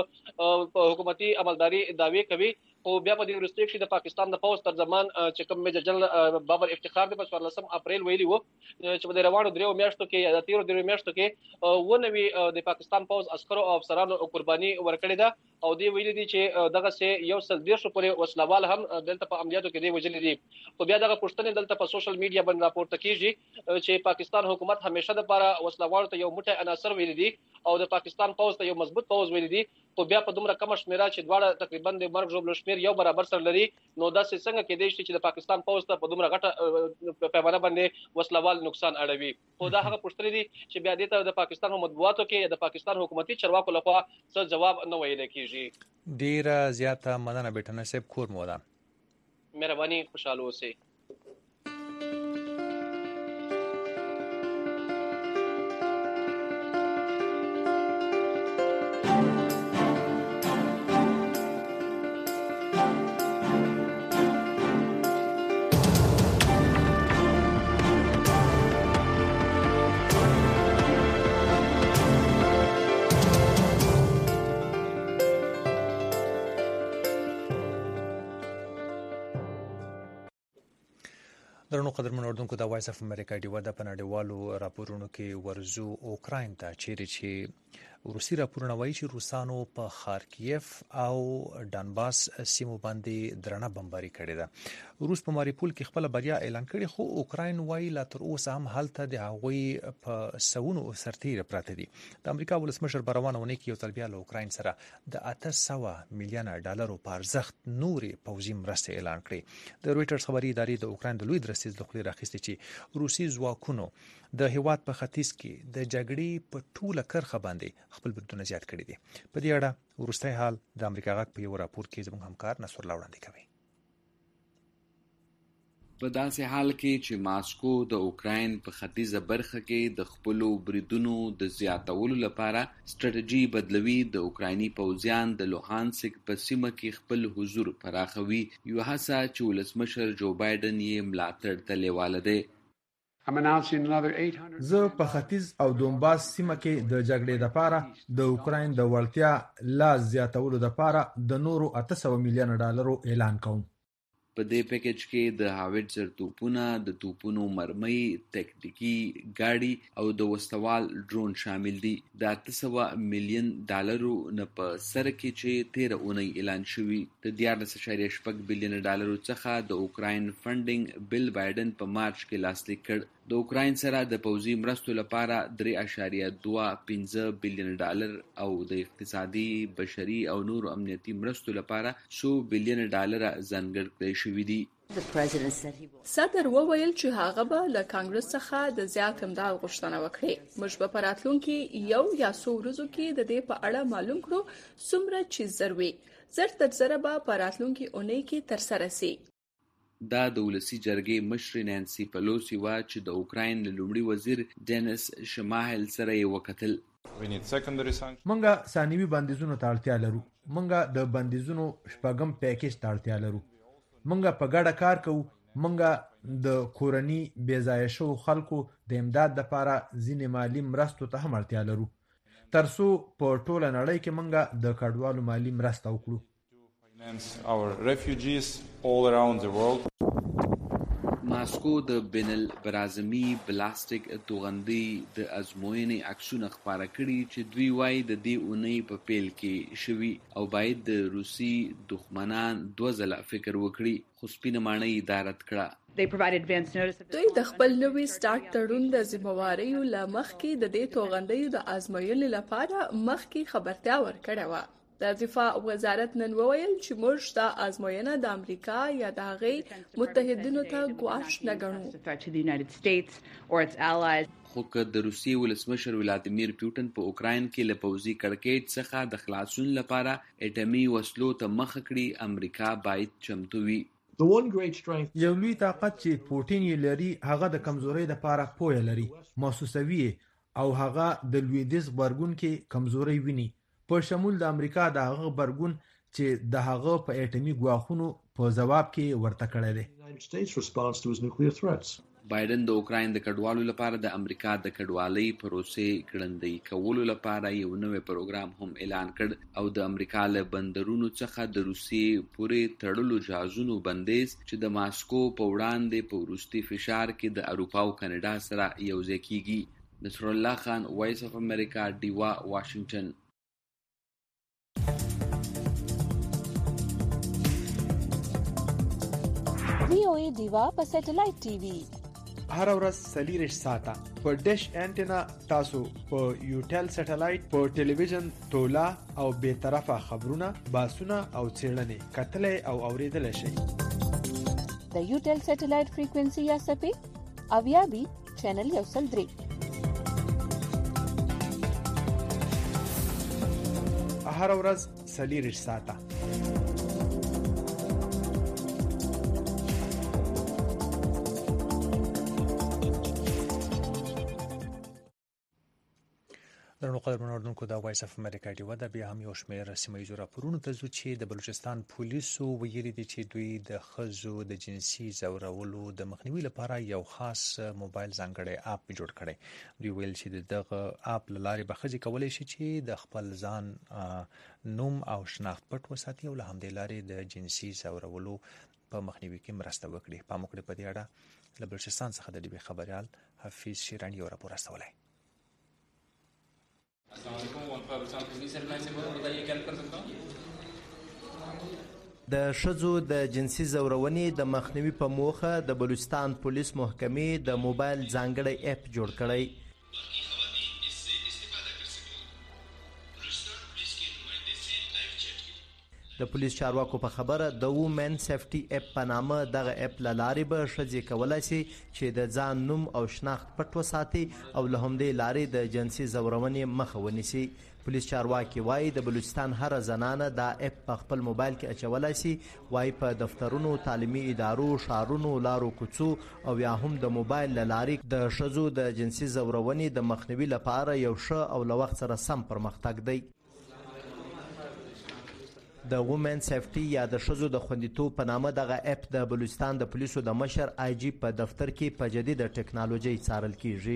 حکومتي عملداري داوی کوي او بیا په دې ورستۍ کې د پاکستان د پوز تر زمان چې کوم میجر جنرال بابر افتخار د 14 اپریل ویلي وو چې د روانو درو میاشتو کې یا د 13 درو میاشتو کې ونوي د پاکستان پوز عسکرو او افسرانو قرباني ورکړې ده او دی ویلي دي چې دغه سه یو سل ډیر شو پورې وسلوال هم دلته په عملیاتو کې دی وجلې دي خو بیا دغه پښتنې دلته په سوشل میډیا باندې راپورته کیږي چې پاکستان حکومت همیشه د لپاره وسلوال ته یو موټی عناصر ویلي دي او د پاکستان پوز ته یو مضبوط پوز ویلي دي خو بیا په دومره کم شمیره چې دواړه تقریبا د مرګ ژوبل شمیر یو برابر سره لري نو دا څنګه کې دی چې د پاکستان پوز ته په دومره غټه پیمانه باندې وسلوال نقصان اړوي خو دا هغه پښتنې دي چې بیا د پاکستان مطبوعاتو کې د پاکستان حکومتي چارواکو لخوا څه جواب نه ویل کیږي ډیر زیاته مننه بیٹنه صاحب کور مو ده مهرباني خوشاله اوسئ درنو قدرمن اردوونکو د وایس اف امریکا ډیو د پناډیوالو راپورونو کې ورزو اوکراین ته چیرې چې روسي راپورونه وایي چې روسانو په خارکیف او ډانباس سیمو باندې درنه بمباري کړې ده. روس په ماریپول کې خپل بریا اعلان کړي، خو اوکراین وایي لا تر اوسه هم هلته د هغوی په سونو سرتیره پراته دي. د امریکا ولسمشر په روانه اونۍ کې یو ځل بیا له اوکراین سره د 800 میلیونه ډالرو په ارزښت نورې پوځي مرستې اعلان کړې. د رويټرز خبري ادارې د اوکراین د لوی درستیز د خپل راخستې چې روسي ځواکونو د هیواد په ختیځ کې د جګړې په ټوله کرخه باندې خپل بریدونه زیات کړي دي. په دې اړه وروستی حال د امریکا غږ په یو راپور کې زموږ همکار نصر الله وړاندې کوي. په داسې حال کې چې ماسکو د اوکراین په ختیځه برخه کې د خپلو بریدونو د زیاتولو لپاره ستراتیژي بدلوي، د اوکرایني پوځیان د لوهانسک په سیمه کې خپل حضور پراخوي، یو هڅه چې ولسمشر جو بایدن یې ملاتړ ته لیواله دی. زه په ختیځ او دونباس سیمه کې د جګړې لپاره د اوکراین د وړتیا لا زیاتولو لپاره د نورو 800 میلیون ډالرو اعلان کوم. په دې پیکیج کې د هاویټزر توپونه، د توپونو مرمۍ، تکتیکي ګاډي او د وسلوال ډرون شامل دي. د 800 میلیون ډالرو نه په سر کې چې 13 اونۍ اعلان شوي، د 14.8 بلین ډالرو څخه د اوکراین فنډینګ بل بایدن په مارچ کې لاسلیک کړ. د اوکراین سره د پوځي مرستو لپاره 3.25 بلین ډالر او د اقتصادي، بشري او نورو امنیتي مرستو لپاره 100 بلین ډالر ځانګړي کړی شوي دي. صدر وویل چې هغه به له کانګرس څخه د زیات امداد غوښتنه وکړي. موږ به په راتلونکي یو یا څو ورځو کې د دې په اړه معلوم کړو څومره چې ضروري. زر تر زره به په راتلونکي اونۍ کې ترسره شي. دا د ولسی جرګې مشر نانسی پلوسی وا چې د اوکراین لومړي وزیر ډینس شماهل سره یې وکتل. منګه ثانوي بندیزونو ته اړتیا لرو. منګه د بندیزونو شپږم پیکیج ته اړتیا لرو. منګه په ګډه کار کوو. منګه د کورنۍ بېځایه شوو خلکو د امداد لپاره ځینې مالی مرستو ته هم اړتیا لرو، ترڅو په ټوله نړۍ کې منګه د کډوالو مالی مرسته وکړو. ماسکو د بین البرازمي بلاستیک توغندۍ د ازموینې عکسونه خپاره کړي چې دوی وایي د دې اونۍ په پیل کې شوي او باید د روسي دښمنان 2 ځله فکر وکړي، خو سپینه ماڼۍ ادارت کړه. دوی د خپل نوي سټارټ تړون د ذمہواریو له مخکې د دې توغندیو د ازموینې لپاره مخکې خبرتیا ورکړې وه. د دفاع وزارت نن وویل چې موږ دا ازموینه د امریکا یا د هغې متحدینو ته ګواښ نه ګڼو. خو که د روسیې ولسمشر ولادیمیر پوټین په اوکراین کې له پوځي کړکېچ څخه د خلاصون لپاره اټومي وسلو ته مخه کړي، امریکا باید چمتو وي. یو لوی طاقت چې پوټین یې لري هغه د کمزورۍ لپاره پوهه لري، محسوسوي او هغه د لویدیځ غبرګون کې کمزوري ویني، په شمول د امریکا د هغه غبرګون چې د هغه په اټومي ګواښونو په جواب کې ورته کړی دی. بایدن د اوکراین د کډوالو لپاره د امریکا د کډوالۍ پروسې ګړندۍ کولو لپاره یو نوی پروګرام هم اعلان کړ او د امریکا له بندرونو څخه د روسیې پورې تړلو جهازونو بندیز چې د ماسکو په وړاندې په وروستي فشار کې د اروپا او کاناډا سره یوځای کیږي. نصر الله خان، وایس اف امریکا، ډیوا، واشنگټن. VOA دیوا په سټلایټ ټي وي هر ورځ 40 ساعته په ډیش انټینا تاسو په یوټل سټلایټ په ټلویزیون تولا او به طرفه خبرونه، باسونه او څېړنې کتلې او اوریدل شي. د یوټل سټلایټ فریکوئنسي یا سپې اویا بي چینل 103 هر ورځ 40 ساعته. درنو قدرمنو اوریدونکو، د وایس اف امریکا ډیوا د بیا هم یو شمېر سیمه‌ییزو راپورونو ته ځو چې د بلوچستان پولیسو ویلي دي چې دوی د ښځو د جنسي ځورولو د مخنیوي لپاره یو خاص موبایل ځانګړی اپ جوړ کړی. دوی ویل چې دغه اپ له لارې به ښځې کولی شي چې د خپل ځان نوم او شناخت پټ وساتي او له همدې لارې د جنسي ځورولو په مخنیوي کې مرسته وکړي. پام وکړئ په دې اړه له بلوچستان څخه د ډیوي خبریال حفیظ شیرانی یو راپور استولی. د ښځو د جنسي زورونې د مخنیوي په موخه د بلوچستان پولیس محکمې د موبایل ځانګړی اپ جوړ کړی. د پولیس چارواکو په خبره د وومن سیفټي اپ په نامه دغه اپ له لارې به ښځې کولی شي چې د ځان نوم او شناخت پټ وساتي او له همدې لارې د جنسي زورونې مخه ونیسي. پولیس چارواکي وایي د بلوچستان هره زنانه دا اپ په خپل موبایل کې اچولی شي. وایي په دفترونو، تعلیمي ادارو، ښارونو، لارو کوڅو او یا هم د موبایل له لارې د ښځو د جنسي زورونې د مخنیوي لپاره یو ښه او له وخت سره سم پرمختګ دی. د وومن سیفټي یا د ښځو د خوندیتوب په نامه دغه اپ د بلوچستان د پولیسو د مشر آی جی په دفتر کې په جدید ټکنالوژي څارل کیږي.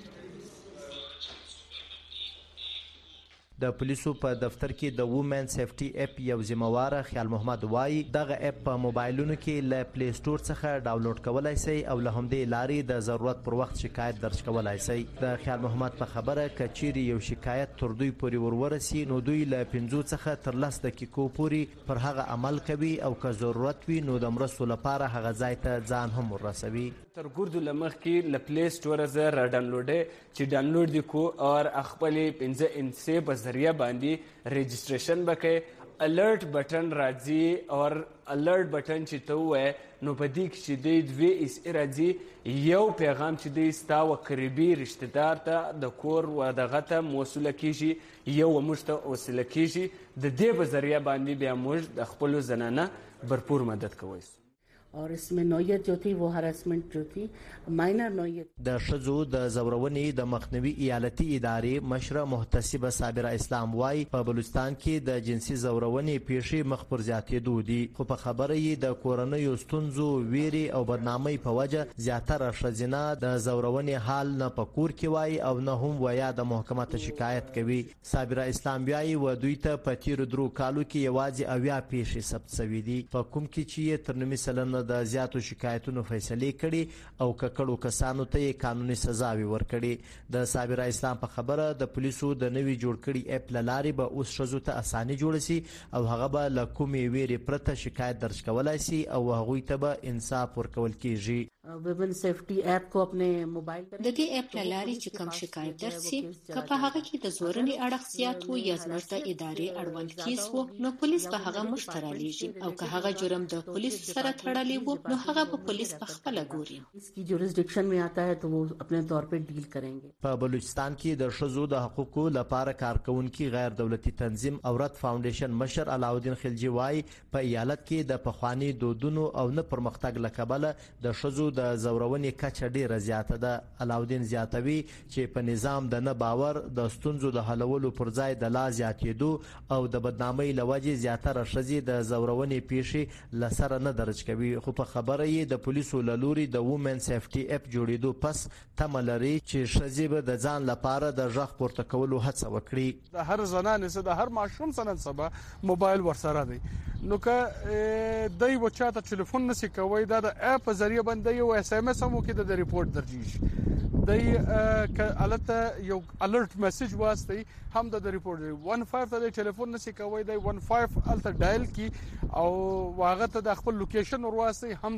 د پولیسو په دفتر کې د وومن سیفټي اپ یو ذمہوار خیال محمد وایي دغه اپ په موبایلونو کې له پلی سټور څخه ډاونلوډ کولای شي او له همدې لارې د ضرورت پر وخت شکایت درج کولای شي. د خیال محمد په خبره که چیرې یو شکایت تر دوی پورې ورورسي نو دوی له 5 څخه تر 10 دقیقو پورې پر هغه عمل کوي او که ضرورت وي نو د مرستو لپاره هغه ځای ته ځان هم ورسوي. تر ګردو لمخ کې له پلی سټور زه را ډاونلوډ چې ډاونلوډ دی کو اور خپل 15 انچ سے ذریعہ باندې رجسٹریشن بکې الرټ بٹن راځي اور الرټ بٹن چې ته وې نو په دې کې چې دی دوی اس راځي یو پیغام چې دی ستا و قریبي رشتہ دار ته د کور و دغه ته موصول کیږي یو موږ ته وصل کیږي د دې په ذریعہ باندې بیا موږ د خپل زنانه भरपूर मदद کوي. और इसमें नौयत जो थी वो हरासमेंट जो थी माइनर नौयत. د ښځو د زورونې د مخنیوي ایالتي ادارې مشره محتسبه صابره اسلام وای په بلوچستان کې د جنسي زورونې پیښې مخ پر زیاتېدو دي خو په خبره یې د کورنیو ستونزو ویري او بدنامۍ په وجه زیاتره ښځینه د زورونې حال نه په کور کې وای او نه هم ویا د محکمه ته شکایت کوي. صابره اسلام وای و دوی ته په تیر درو کالو کې یوازې اویا پیښې ثبت شوي دي په کوم کې چې تر 9 سلنه د زیاتو شکایتونو فیصله کړي او ککړو کسانو ته قانوني سزاوي ورکړي. د صابره اسلام په خبره د پولیسو د نوي جوړ کړي اپ لارې به اوس ښځو ته اساني جوړ شي او هغه به له کومې ویرې پرته شکایت درج کولای شي او هغوی ته به انصاف ورکول کیږي. وومن سیفټي اپ کو خپل موبایل د دې اپ لارې چې کوم شکایت درسي که په هغه کې د زورنې اړخ زیات وو یا زموږ د ادارې اړوند کیس وو نو پولیس به هغه مشترالیږي او که هغه جرم د پولیس سره تړلی وو نو هغه به پولیس په خپل ګوري इसकी जुरिसडिक्शन में आता है तो वो अपने तौर पे डील करेंगे. په بلوچستان کې د ښځو د حقوقو لپاره کارکونکي غیر دولتي تنظیم اورت فاونډیشن مشر علاودین خلجی وای په ایالت کې د پخوانی دودونو او نه پرمختګ لکبله د ښځو د زورونې کچه ډیره زیاته ده. علاودین زیاتوي چې په نظام د نه باور د ستونزو د حلولو پر ځای د لا زیاتېدو او د بدنامۍ لوجې زیاتره ښځې د زورونې پیښې لسره نه درج کوي خو په خبره یې د پولیسو له لوري د وومن سیفټي اپ جوړېدو پس تمه لري چې ښځې به د ځان لپاره د غږ پورته کولو هڅه وکړي. د هر زنانې سره د هر ماشوم سره سبا موبایل ورسره دی نو که دای و چاته ټلیفون نسی کوي دا د اپ ذریعہ باندې یو اس ام اس هم کې د ریپورت درجیږي دای ک الته یو الرټ میسج واسطي هم د ریپورت 15 ته ټلیفون نسی کوي د 15 الته ډایل کی او واغه ته د خپل لوکیشن ور واسطي هم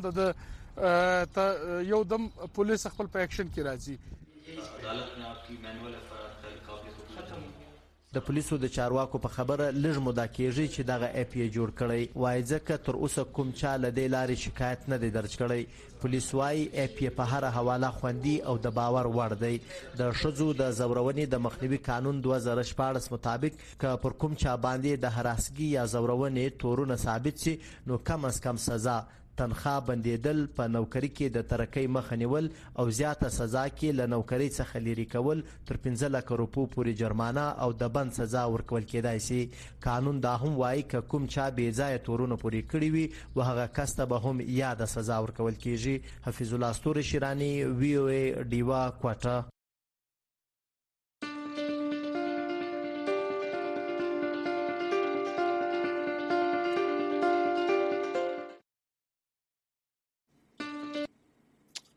د یو دم پولیس خپل په اکشن کې راځي. عدالت نه اپ کی مینوال افراد ختم د پولیسو د چارواکو په خبره لږ موده کېږي چې دغه اپ یې جوړ کړی وایي ځکه تر اوسه کوم چا له دې لارې شکایت نه دی درج کړی. پولیس وایي اپ یې په هره حواله خوندي او د باور وړ دی. د ښځو د زورونې د مخنیوي قانون 2014 مطابق که پر کوم چا باندې د هراسګي یا زورونې تورونه ثابت شي نو کم از کم سزا تنخواه بندیدل په نوکری کې د ترقۍ مخه نیول او زیاته سزا کې له نوکری څخه لرې کول تر 15 لک روپو پورې جرمانه او د بند سزا ورکول کېدای شي. قانون دا هم وایي که کوم چا بې ځایه تورونه پورې کړي وي و هغه کس ته به هم یاده سزا ورکول کېږي. حفیظ الله ستوري شیراني وی او ای ډیوا کوټه.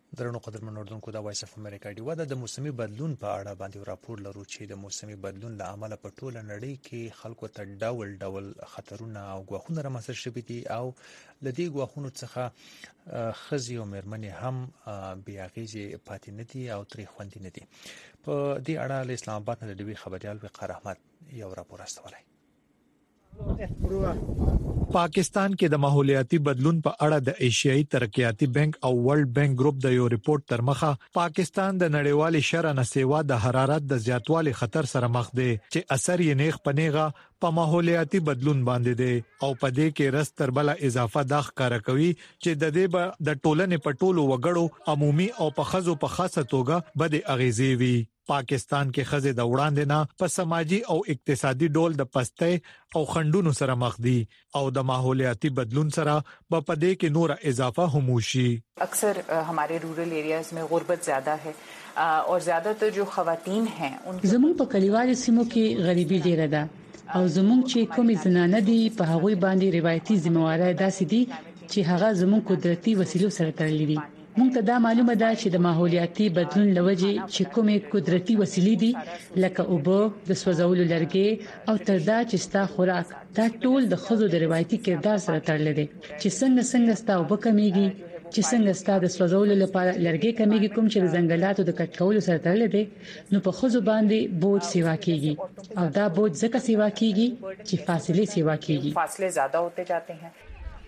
درنو قدرمن اردوونکو د وایس اف امریکا دی ودا د موسمي بدلون په اړه باندې راپور لرو چې د موسمي بدلون له امله په ټوله نړۍ کې خلکو ته ډول خطرونه او ګواښونه رامنځته شوي دي او لدی ګواښونو څخه خزي او مېرمنې هم بیا غیږي پاتې نه دي او ترې خوندي نه دي. په دې اړه له اسلام آباد نه د ډیوی خبريال وقار احمد یو راپور استولای. پاکستان کې د ماحولیاتي بدلون په اړه د ایشیایي ترقیاتي بانک او ورلد بانک ګروپ د یو ریپورت تر مخه پاکستان د نړیوال شرع نه سیوا د حرارت د زیاتوالي خطر سره مخ دی چې اثر یې نیغ پنیغه په ماحولیاتي بدلون باندې دی او په دې کې رس تر بل اضافه د ښکارا کوي چې د دې د ټولنې په ټولو وګړو عمومي او په خزو په خاصه توګه بد اغیزي وي. پاکستان کې خزه د وړاندې نه په سماجی او اقتصادي ډول د پستۍ او خندونو سره مخ دي او د ماحولیاتي بدلون سره په پدې کې نور اضافه هم وشي. اکثر हमारे रूरल एरियाज में गुर्बत ज्यादा है और ज्यादातर जो खवातीन हैं زموږ په کلیوالي سیمو کې غریبي ډیره ده او زموږ چې کومې زنانه دي په هغه باندې روایتي ذمہواره داسې دي چې هغه زموږ قدرتي وسیلو سره تړلې دي. مونږ ته دا معلومه ده چې د ماحولیاتي بدلون لوجه چې کومې قدرتي وسیلې دي لکه اوبه د سوځولو لرګي او تر دا چې ستا خوراک دا ټول د خزو د روایتي کردار سره تړل دي چې څنګه ستا اوبه کمیږي چې څنګه ستا د سوځولو لپاره لرګي کمیږي کوم چې د ځنګلاتو د کټ کولو سره تړل دي نو په خزو باندې بوج سیوا کیږي او دا بوج ځکه سیوا کیږي چې فاصله سیوا کیږي فاصله زیاده ہوتے جاتے ہیں.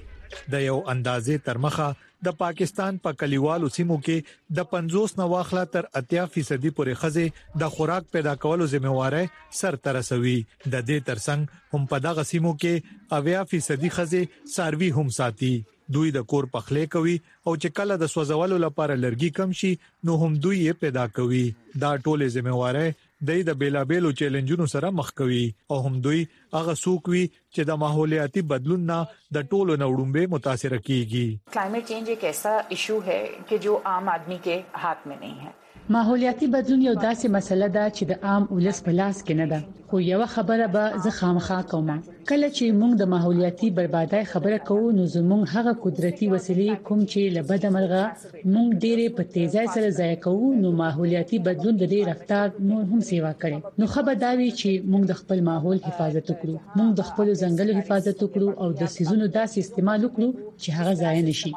د یو اندازې تر مخه د پاکستان په کلیوالو سیمو کې د 50 نه واخله تر 80% پورې خزه د خوراک پیدا کولو ذمہواره سر ترسوي. د دې ترڅنګ هم په دغه سیمو کې 80% خزه ساروي هم ساتي. دوی د کور پخلې کوي او چې کله د سوځولو لپاره لرګي کم شي نو هم دوی یې پیدا کوي. دا ټول ذمہواره د بیلابېلو چیلنجونو سره مخ کوي او هم دوی هغه څوک وي چې د ماحولیاتي بدلون نه د ټولو نوړمبه متاثر کیږي. क्लाइमेट चेंज एक ऐसा इशू है कि जो आम आदमी के हाथ में नहीं है. ماحولیاتي بدلون یو داسې مسله ده چې د عام ولس په لاس کې نه ده خو یو خبره به زه خامخا کوم کله چې موږ د ماحولیاتي بربادۍ خبره کوو نو زموږ هغه قدرتي وسیلې کوم چې لبد مرغه موږ ډېرې په تیزی سره ضایع کوو نو ماحولیاتي بدلون د دې رفتار نور هم سیوا کوي. نو خبر دا وی چې موږ د خپل ماحول حفاظت وکړو موږ د خپل ځنګلو حفاظت وکړو او د سيزونو داسې استعمال وکړو چې هغه ضایع نشي.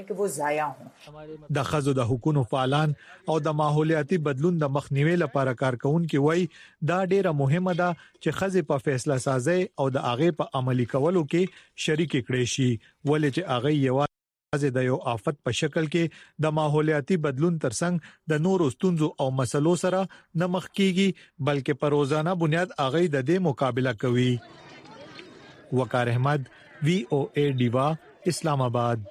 د خزو د حکومت فعالان او د ماحولیاتي بدلون د مخنیوي لپاره کارکونکو وایي دا ډیره مهمه ده چې خزه په فیصله سازي او د هغه په عملي کولو کې شریک کړي شي ولې چې هغه یو د یو آفت په شکل کې د ماحولیاتي بدلون ترڅنګ د نورو ستونزو او مسلو سره نه مخ کیږي بلکې په روزانه بنیاد هغه د دې مقابله کوي. وقار احمد VOA ډیوا اسلام آباد.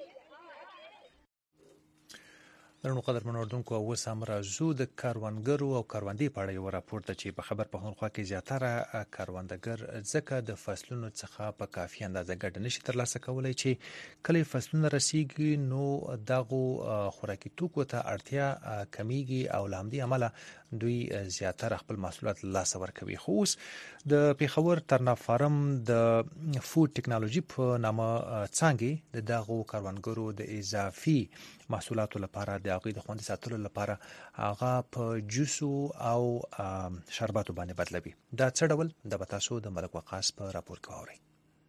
درنو قدرمن اردوونکو او سم راځو د کاروانګرو او کاروندې په اړه یو راپور ته چې په خبر پښتونخوا کې زیاتره کاروندګر ځکه د فصلونو څخه په کافي اندازه ګټه نشي ترلاسه کولای چې کله فصلونه رسیږي نو دغه خوراکي توکو ته اړتیا کمیږي او لامدي عمله دوی زیاتره خپل محصولات لاس ورکوي. خو اوس د پیښور ترنا فارم د فود ټیکنالوژي په نامه څنګه د دغه کاروانګرو د اضافي محصولاتو لپاره د هغوی د خوندي ساتلو لپاره هغه په جوسو او شرباتو باندې بدلوي. دا څه ډول د بتاسو د ملک وقاص په راپور کې اوري.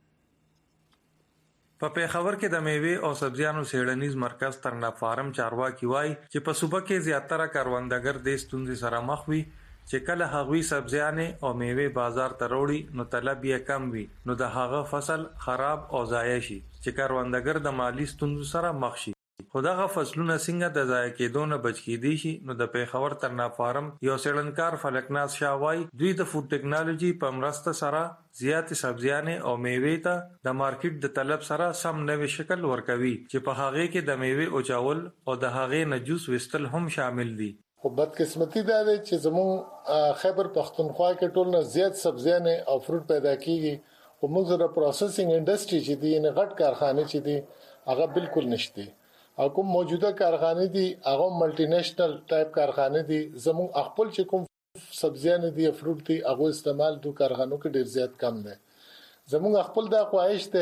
په پیښور کې د میوه او سبزیانو څېړنیز مرکز ترنا فارم چارواکي وایي چې په صوبه کې زیاتره کاروندګر د ستونزې سره مخ وي چې کله هغوی سبزیانې او میوه بازار ته وړي نو طلب یې کم وي نو د هغه فصل خراب او ضایع شي چې کاروندګر د مالی ستونزو سره مخ شي. خدغه فصلونه څنګه د ضایع کېدو نه بچ کېدی شي نو د پیښور ترنا فارم یو څېړنکار فلکناز شاوای دوی د فود ټیکنالوژي په مرسته سره زیات سبزیانې او میوه ته د مارکیټ د طلب سره سم نوې شکل ورکوي چې په هغه کې د میوه او چاول او د هغه نه جوس وستل هم شامل دي. خو بدقسمتي دا ده چې زموږ خیبر پښتونخوا کې ټول نه زیات سبزیانې او فروټ پیدا کیږي او موږ د پروسسینګ انډستری چې دی نه غټ کارخانه چې دی هغه بالکل نشته او کوم موجوده کارخانه دي هغه ملټي نېشنل ټایپ کارخانه دي زموږ خپل چې کوم سبزیان دي فروټ دي هغه استعمال دوه کارخانو کې ډیر زیات کم دي. زموږ خپل دا خواهش ده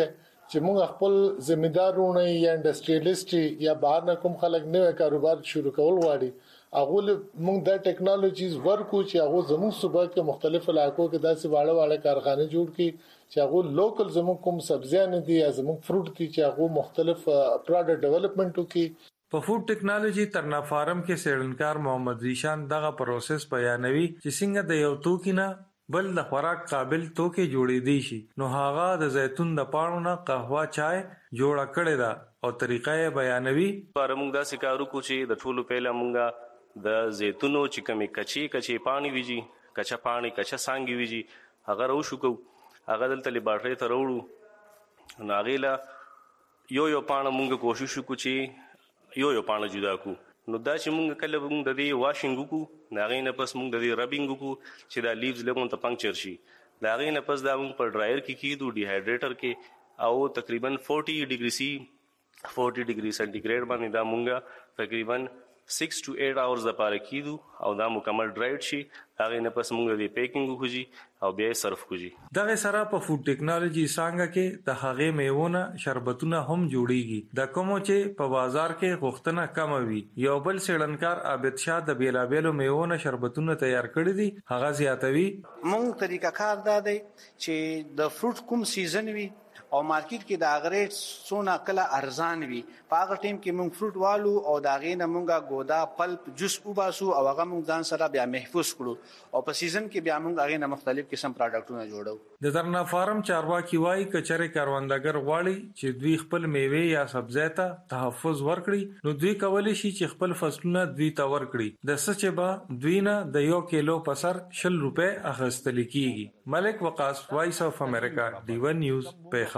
چې موږ خپل ځمېدارونه یا انډستریالیست یا بهر نه کوم خلک نوې کاروبار شروع کول غواړي هغه موږ د ټیکنالوژیز ورکو چې هغه زموږ صوبه کې مختلف علاقو کې داسې واړه کارخانه جوړ کړي چې هغه لوکل زموږ کوم سبزیان دي یا زموږ فروټ دي چې هغه مختلف پروډکټ ډیولپمنٹ وکړي. په فود ټیکنالوژي ترنا فارم کې سیړنکار محمد ریشان دغه پروسس بیانوي چې څنګه د یو توکي نه بل د خوراک قابل توکي جوړېدي شي. نو هغه د زیتون د پاڼو نه قهوه چای جوړه کړې ده او طریقې بیانوي. پر موږ دا سکارو کو چې د ټولو پهله موږ د زیتونو چې کمی کچي پانی ویجی کچا پانی کچا سانګي ویجی هغه رو شو کو هغه دلته لیبارټری ته وروړو ناغیلا یو پانه موږ کوشش وکړو چې یو پانه جدا کو. نو دا چې موږ کله موږ د دې واشینګ کو ناغې نه پس موږ د دې ربینګ کو چې دا لیوز لګون ته پنکچر شي. ناغې نه پس دا موږ په ډرایر کې کیدو ډی هایډریټر کې او تقریبا 40 ډیګري سنټیګریډ باندې دا موږ تقریبا 6 to 8 hours د پاره کیدو او دا مکمل ډرایډ شي. هغه نه پس موږ د پیکینګ کوجی او بیا صرف کوجی. دغه سره په فود ټیکنالوژي څنګه کې د هغه میوونه شربتونه هم جوړیږي د کومو چې په بازار کې غوښتنه کم وي. یو بل سیړنکار عابد شاه د بیلابیلو میوونه شربتونه تیار کړی دي هغه زیاتوي. موږ طریقه کار دا دی چې د فروټ کوم سیزن وي او مارکیټ کې د اغریټ سونا کله ارزان وي په هغه ټیم کې موږ فروټ والو او دا غینه موږ ګودا پلپ جوس وباسو او هغه موږ ځان سره بیا محفوظ کړو او په سیزن کې بیا موږ هغه نه مختلف قسم پروډکټونه جوړو. د ترنا فارم چارواکي وایي کچره کاروندګر غواړي چې دوی خپل میوه یا سبزی ته تحفظ ورکړي نو دوی کولی شي چې خپل فصلونه دوی ته ورکړي. د سچ به دوی نه د 1 کیلو پسر 60 روپے اخیستل کیږي. ملک وقاص وایس اف امریکا ډی1 نیوز په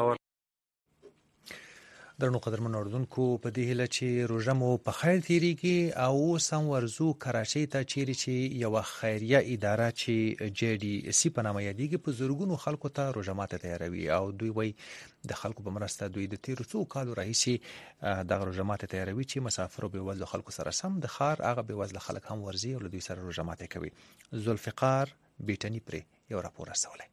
درنو قدرمن اردوونکو په دې هیله چې روژه مو په خیر تیریږي او سم ورزو کراچۍ ته چیرې چې یو خیریه اداره چې جی ډي سی په نامه یادېږي په زورګونو خلکو ته روژه ماته تیاروي او دوی وایي د خلکو په مرسته دوی د تیرو څو کالو راهیسې دغه روژه ماته تیاروي چې مسافر او بېوزلو خلکو سره سم د ښار هغه بېوزله خلک هم ورځي او له دوی سره روژه ماته کوي. ذوالفقار بیټني پرې یو راپور رسولی.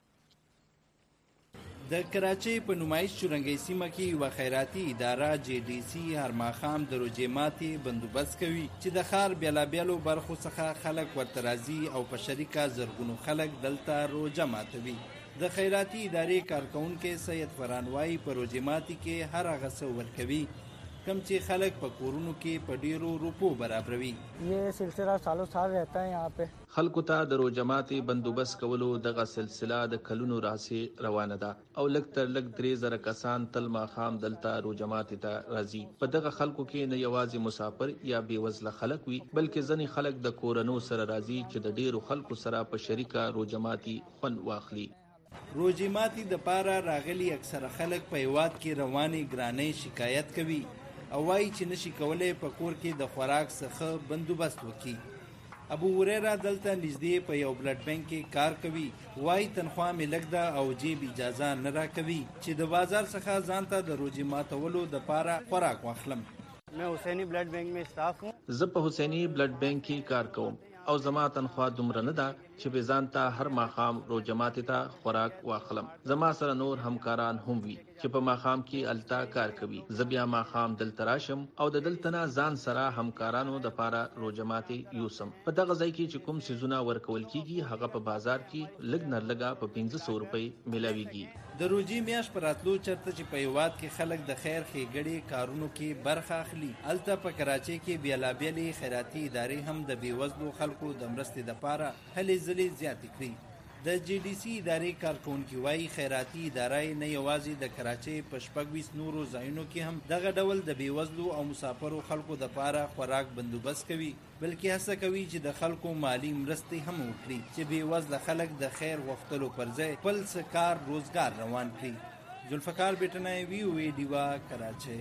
د کراچۍ په نمایش چورنګۍ سیمه کې یوه خیراتي اداره جی ډي سی هر ماښام د روژې ماتې بندوبست کوي چې د ښار بېلابېلو برخو څخه خلک ورته راځي او په شریکه زرګونو خلک دلته روژه ماتوي. د خیراتي ادارې کارکونکی سید فران وایي په روژې ماتې کې هر هغه څه ورکوي کم چې خلک په کورونو کې په ډیرو روپو برابروي. یہ سلسلہ سالوں سال رہتا ہے یہاں پہ. خلکو ته د روژه ماتې بندوبست کولو دغه سلسله د کلونو راهیسې روانه ده او لږ تر لږ 3000 کسان تل ماښام دلته روژه ماتې ته راځي. په دغه خلکو کې نه یوازې مسافر یا بېوزله خلک وي بلکې ځینې خلک د کورنو سره راځي چې د ډیرو خلکو سره په شریکه روژه ماتې خوند واخلي. روژې ماتې د پاره راغلي اکثره خلک په هیواد کې روانې ګرانۍ شکایت کوي او وایي چې نشي کولای په کور کې د خوراک څخه بندوبست وکړي. ابو هريره دلته نږدې په یو بلډ بانک کې کار کوي. وایي تنخوا مې لږ ده او جیب اجازه نه راکوي چې د بازار څخه ځان ته د روژې ماتولو دپاره خوراک واخلم. میں حسینی بلڈ بینک میں اسٹاف ہوں. زه په حسینی بلډ بانک کې کار کوم او زما تنخوا دومره نه ده چې به ځان ته هر ماښام روژه ماتې ته خوراک واخلم. زما سره نور همکاران هم وي چې په ماښام کې التا کار کوي. زه بیا ماښام دلته راشم او د دلته نه ځان سره همکارانو دپاره روژه ماتې یوسم. په دغه ځای کې چې کوم څیزونه ورکول کیږي هغه په بازار کې لږ نه لږه په 500 روپۍ میلاویږي. د روژې میاشت په راتلو چرته چې په هیواد کې خلک د خیر ښېګړې کارونو کې برخه اخلي هلته په کراچۍ کې بېلابېلې خیراتي ادارې هم د بېوزلو خلکو د مرستې دپاره هلې ځلې زیاتې کړي. د جی ډي سی ادارې کارکونکي وایي خیراتي اداره نه یوازې د کراچۍ په 26 نورو ځایونو کې هم دغه ډول د بېوزلو او مسافرو خلکو دپاره خوراک بندوبست کوي بلکې هڅه کوي چې د خلکو مالی مرستې هم وکړي چې بېوزله خلک د خیر غوښتلو پر ځای خپل څه کار روزګار روان کړي. ذوالفقار بیټنی وی او ای ډیوا کراچۍ.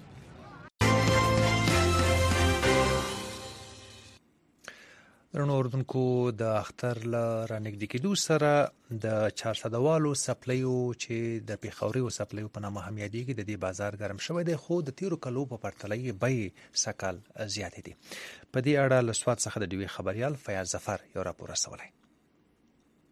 درنو اردوونکو د اختر له رانږدې کېدو سره د چارسدهوالو سپلیو چې د پېښوري سپلیو په نامه هم یادېږي د دې بازار ګرم شوی دی خو د تیرو کلو په پرتله یې بیې سږ کال زیاتې دي. په دې اړه له سوات څخه د ډیوې خبریال فیاض ظفر یو راپور رسولی.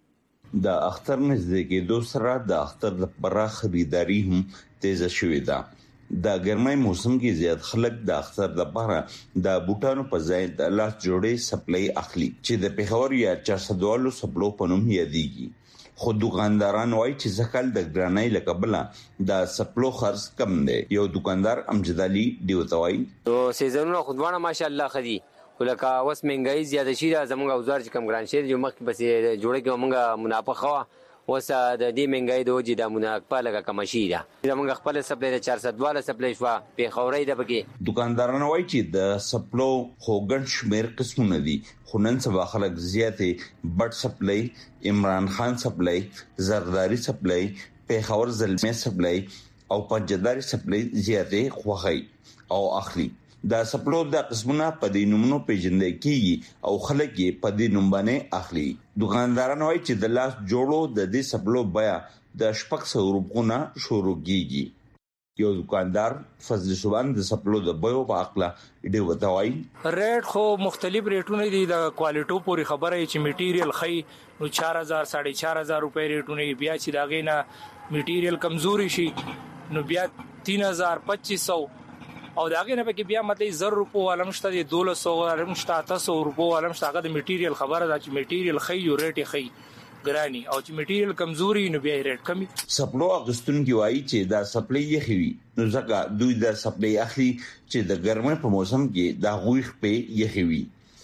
د اختر نږدې کېدو سره د اختر د پراخ خریداري هم تیزه شوې ده. د ګرمۍ موسم کې زیات خلک د اختر لپاره د بوټانو په ځای د لاس جوړې سپلای اخلي چې د پیښور یا 400 سپلو په نوم یادېږي. خو دکانداران وایي چې ځکه د ګرانۍ له کبله د سپلو خرڅ کم دی. یو دکاندار امجد علي دیوته وایي نو سیزنونه خودوانه ماشاءالله خدي ولکه اوس مهنګای زیاته شي زموږ اوزار چې کم ګران شي جو مخ بس جوړه کې موږ منافع خوا اوس د دې مهنګای د وجې د منافع لګه کم شي دا زموږ خپل سپلای د 400 سپلای شو په خوري د بګي. دکانداران وایي چې د سپلو خوګن شمیر قسمونه دي خو نن سبا خلک زیاتې بټ سپلای، عمران خان سپلای، زرداری سپلای، پیښور زلمه سپلای او پنجداري سپلای زیاتې خوخي او اخلي. د سپلو د قسمونه په دې نومونو پیژندل کیږي او خلک یې په دې نوم باندې اخلي. دکانداران وایي چې د لاس جوړو د دې سپلو بیا د 600 روپونه شروع کیږي. یو دکاندار فضل سبحان د سپلو د بیو په اخلا ډېر وتاوي ریټ خو مختلف ریټونه دي د کوالټو پوری خبره چې میټیریل خي نو 4000 4500 روپے ریټونه بیا چې داغې نه میټیریل کمزوري شي نو بیا 3000 2500 او داګه نه پکې بیا مطلب 1000 روپو علمشته دي 1200 علمشته 800 روپو علمشته هغه د میټیریل خبره ده چې میټیریل خي یو ریټ خي ګرانی او چې میټیریل کمزوري نو بیا ریټ کمی. سپلو اغستون کی وایي چې دا سپلای یې خوي نو ځکه دوی دا سپلای اخلي چې د ګرمۍ په موسم کې دا غوښ په یې خوي.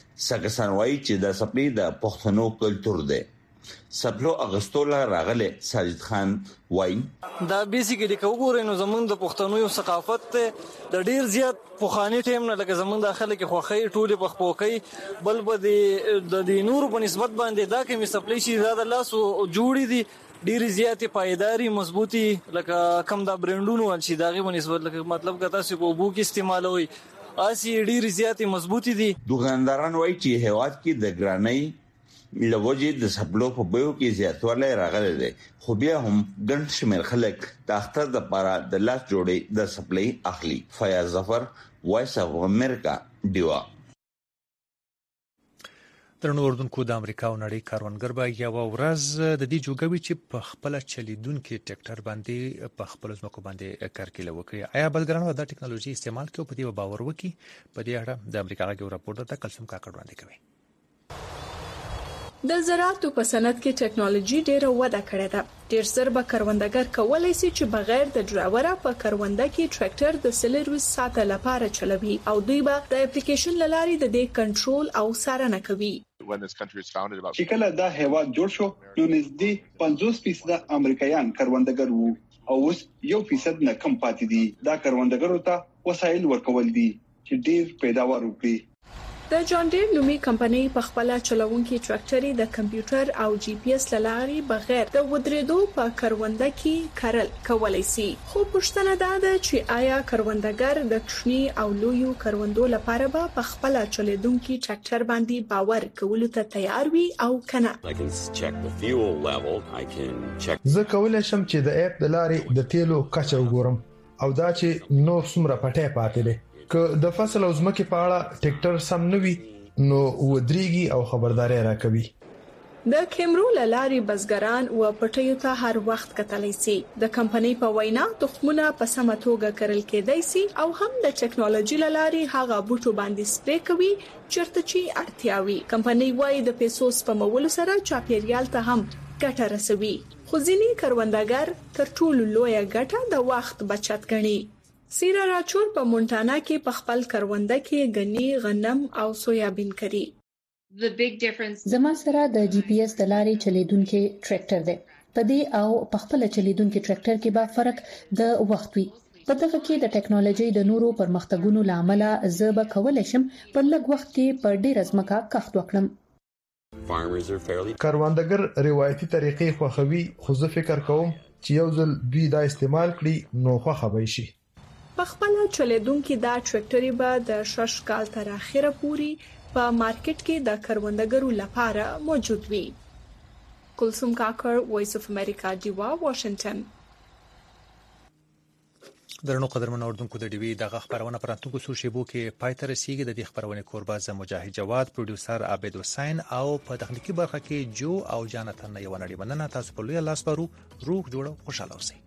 سګسان وایي چې دا سپلای د پښتنو کلچر دی. سپلو اغستولا راغله ساجد خان وایي دا بیسیکلی کوګورې نو زمونږ د پښتنو یو ثقافت د ډیر زیات پوخانی ټیم نه لکه زمونږ داخله کې خوخی ټوله پخپوکي بل به د نور په نسبت باندې دا کې مسپلی شي دا لاس جوړی دي ډیر زیات پایداری مضبوطی لکه کم دا برندونو ول شي داغه په نسبت لکه مطلب کته سې په بو کې استعمالوي اسی ډیر زیات مضبوطی دي. دکانداران وایي چې هواد کې د ګرانۍ لوجه د سپلو په بیو کې زیاتوالی راغلی دی خو بیا هم ګڼ شمېر خلک د اختر د پاره د لاس جوړې د سپلای اخلي. فیاض ظفر وایس اف امریکا ډیوا. درنو اردوونکو د امریکا او نړۍ کاروانګر به یو ورځ د دې جوګوي چې په خپل چلیدونکو ټریکټر باندې په خپل ځمکو باندې کارکله وکړي. آیا بلګران د ټکنالوژي استعمال کوي په دې باور وکړي؟ په دې اړه د امریکا غږ راپور ته کلسم کاکړ وړاندې کوي. د زراعت په صنعت کې ټکنالوژي ډیره وده کړې ده. ډیر زر به کروندګر کولای شي چې بغیر د ډرایور په کرونده کې ټریکټر د 40 ساعته لپاره چلوي او دوی به د اپلیکیشن لاري د دې کنټرول او څارنه کوي. چې کله دا هیواد جوړ شو نو نږدې 50% امریکایان کروندګر وو او اوس 1% نه کم پاتې دي. دا کروندګرو ته وسایل ورکول دي چې ډیر پیداوار وکړي. د جان ډیر لومي کمپنۍ په خپل چلوونکي ټریکټر د کمپیوټر او جی پی اس لاري بغیر د ودرېدو په کرونده کې کارل کولای شي. خو پوښتنه ده چې آیا کروندګر د کښنی او لویو کروندو لپاره په خپل چلیدونکي ټریکټر باندې باور کولو ته تیار وي او کنه؟ زه کولای شم چې د اپ د لارې د تیلو کچه وګورم او دا چې نو څومره پټه پاتې ده. که د فصل او ځمکې په اړه ټریکټر سم نوي نو ودرېږي او خبرداري راکوي. د کیمرو لاري بزګران او پټیو ته هر وخت کتلی سي. د کمپنۍ په وینا تخمونه په سمه توګه کرل کېدای سي او هم د ټکنالوژي لاري هغه بوټو باندې سپری کوي چرته چې اړتیا وي. کمپنۍ وايي د پیسو سپمولو سره چاپیریال ته هم ګټه رسوي. خو ځینې کروندګر تر ټولو لویه ګټه د وخت بچت ګڼي. سیرا راچور په مونټانا کې په خپل کرونده کې غني، غنم او سویابین کري. زما سره د جی پی اس د لارې چلیدونکو ټریکټر دی. په دې او په خپل چلیدونکو ټریکټر کې به فرق د وخت وي. په دغه کې د ټکنالوژي د نورو پرمختګونو لامل زه به کولای شم په لږ وخت کې په ډیر ځمکه کښت وکړم. کروندګر روایتي طریقې خوښوي خو زه فکر کوم چې یو ځل دوی دا استعمال کړي نو خوښه به شي. په خپل چلیدونکو دا ټریکټر به د 6 کال تر اخره پوري په مارکیټ کې د کروندګرو لپاره موجود وي. کلثوم کاکړ، وایس اف امریکا، ډیوا، واشنگټن. درنو قدرمن اوردونکو د ډیوی د خبرونه پراتونکو سو شیبو کې پایتر سیګ د دې خبرونه کوربه ز مجاهد جواد پروډوسر عابد حسین او په تخنیکی برخه کې جو او جانتن یو نړۍ مننه تاسو په لوی لاس پرو روح جوړو خوشاله اوسئ.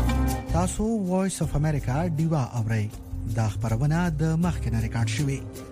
تاسو وایس اف امریکا دیوا اورئ دا خبرونه د مخکنه ریکارډ شوې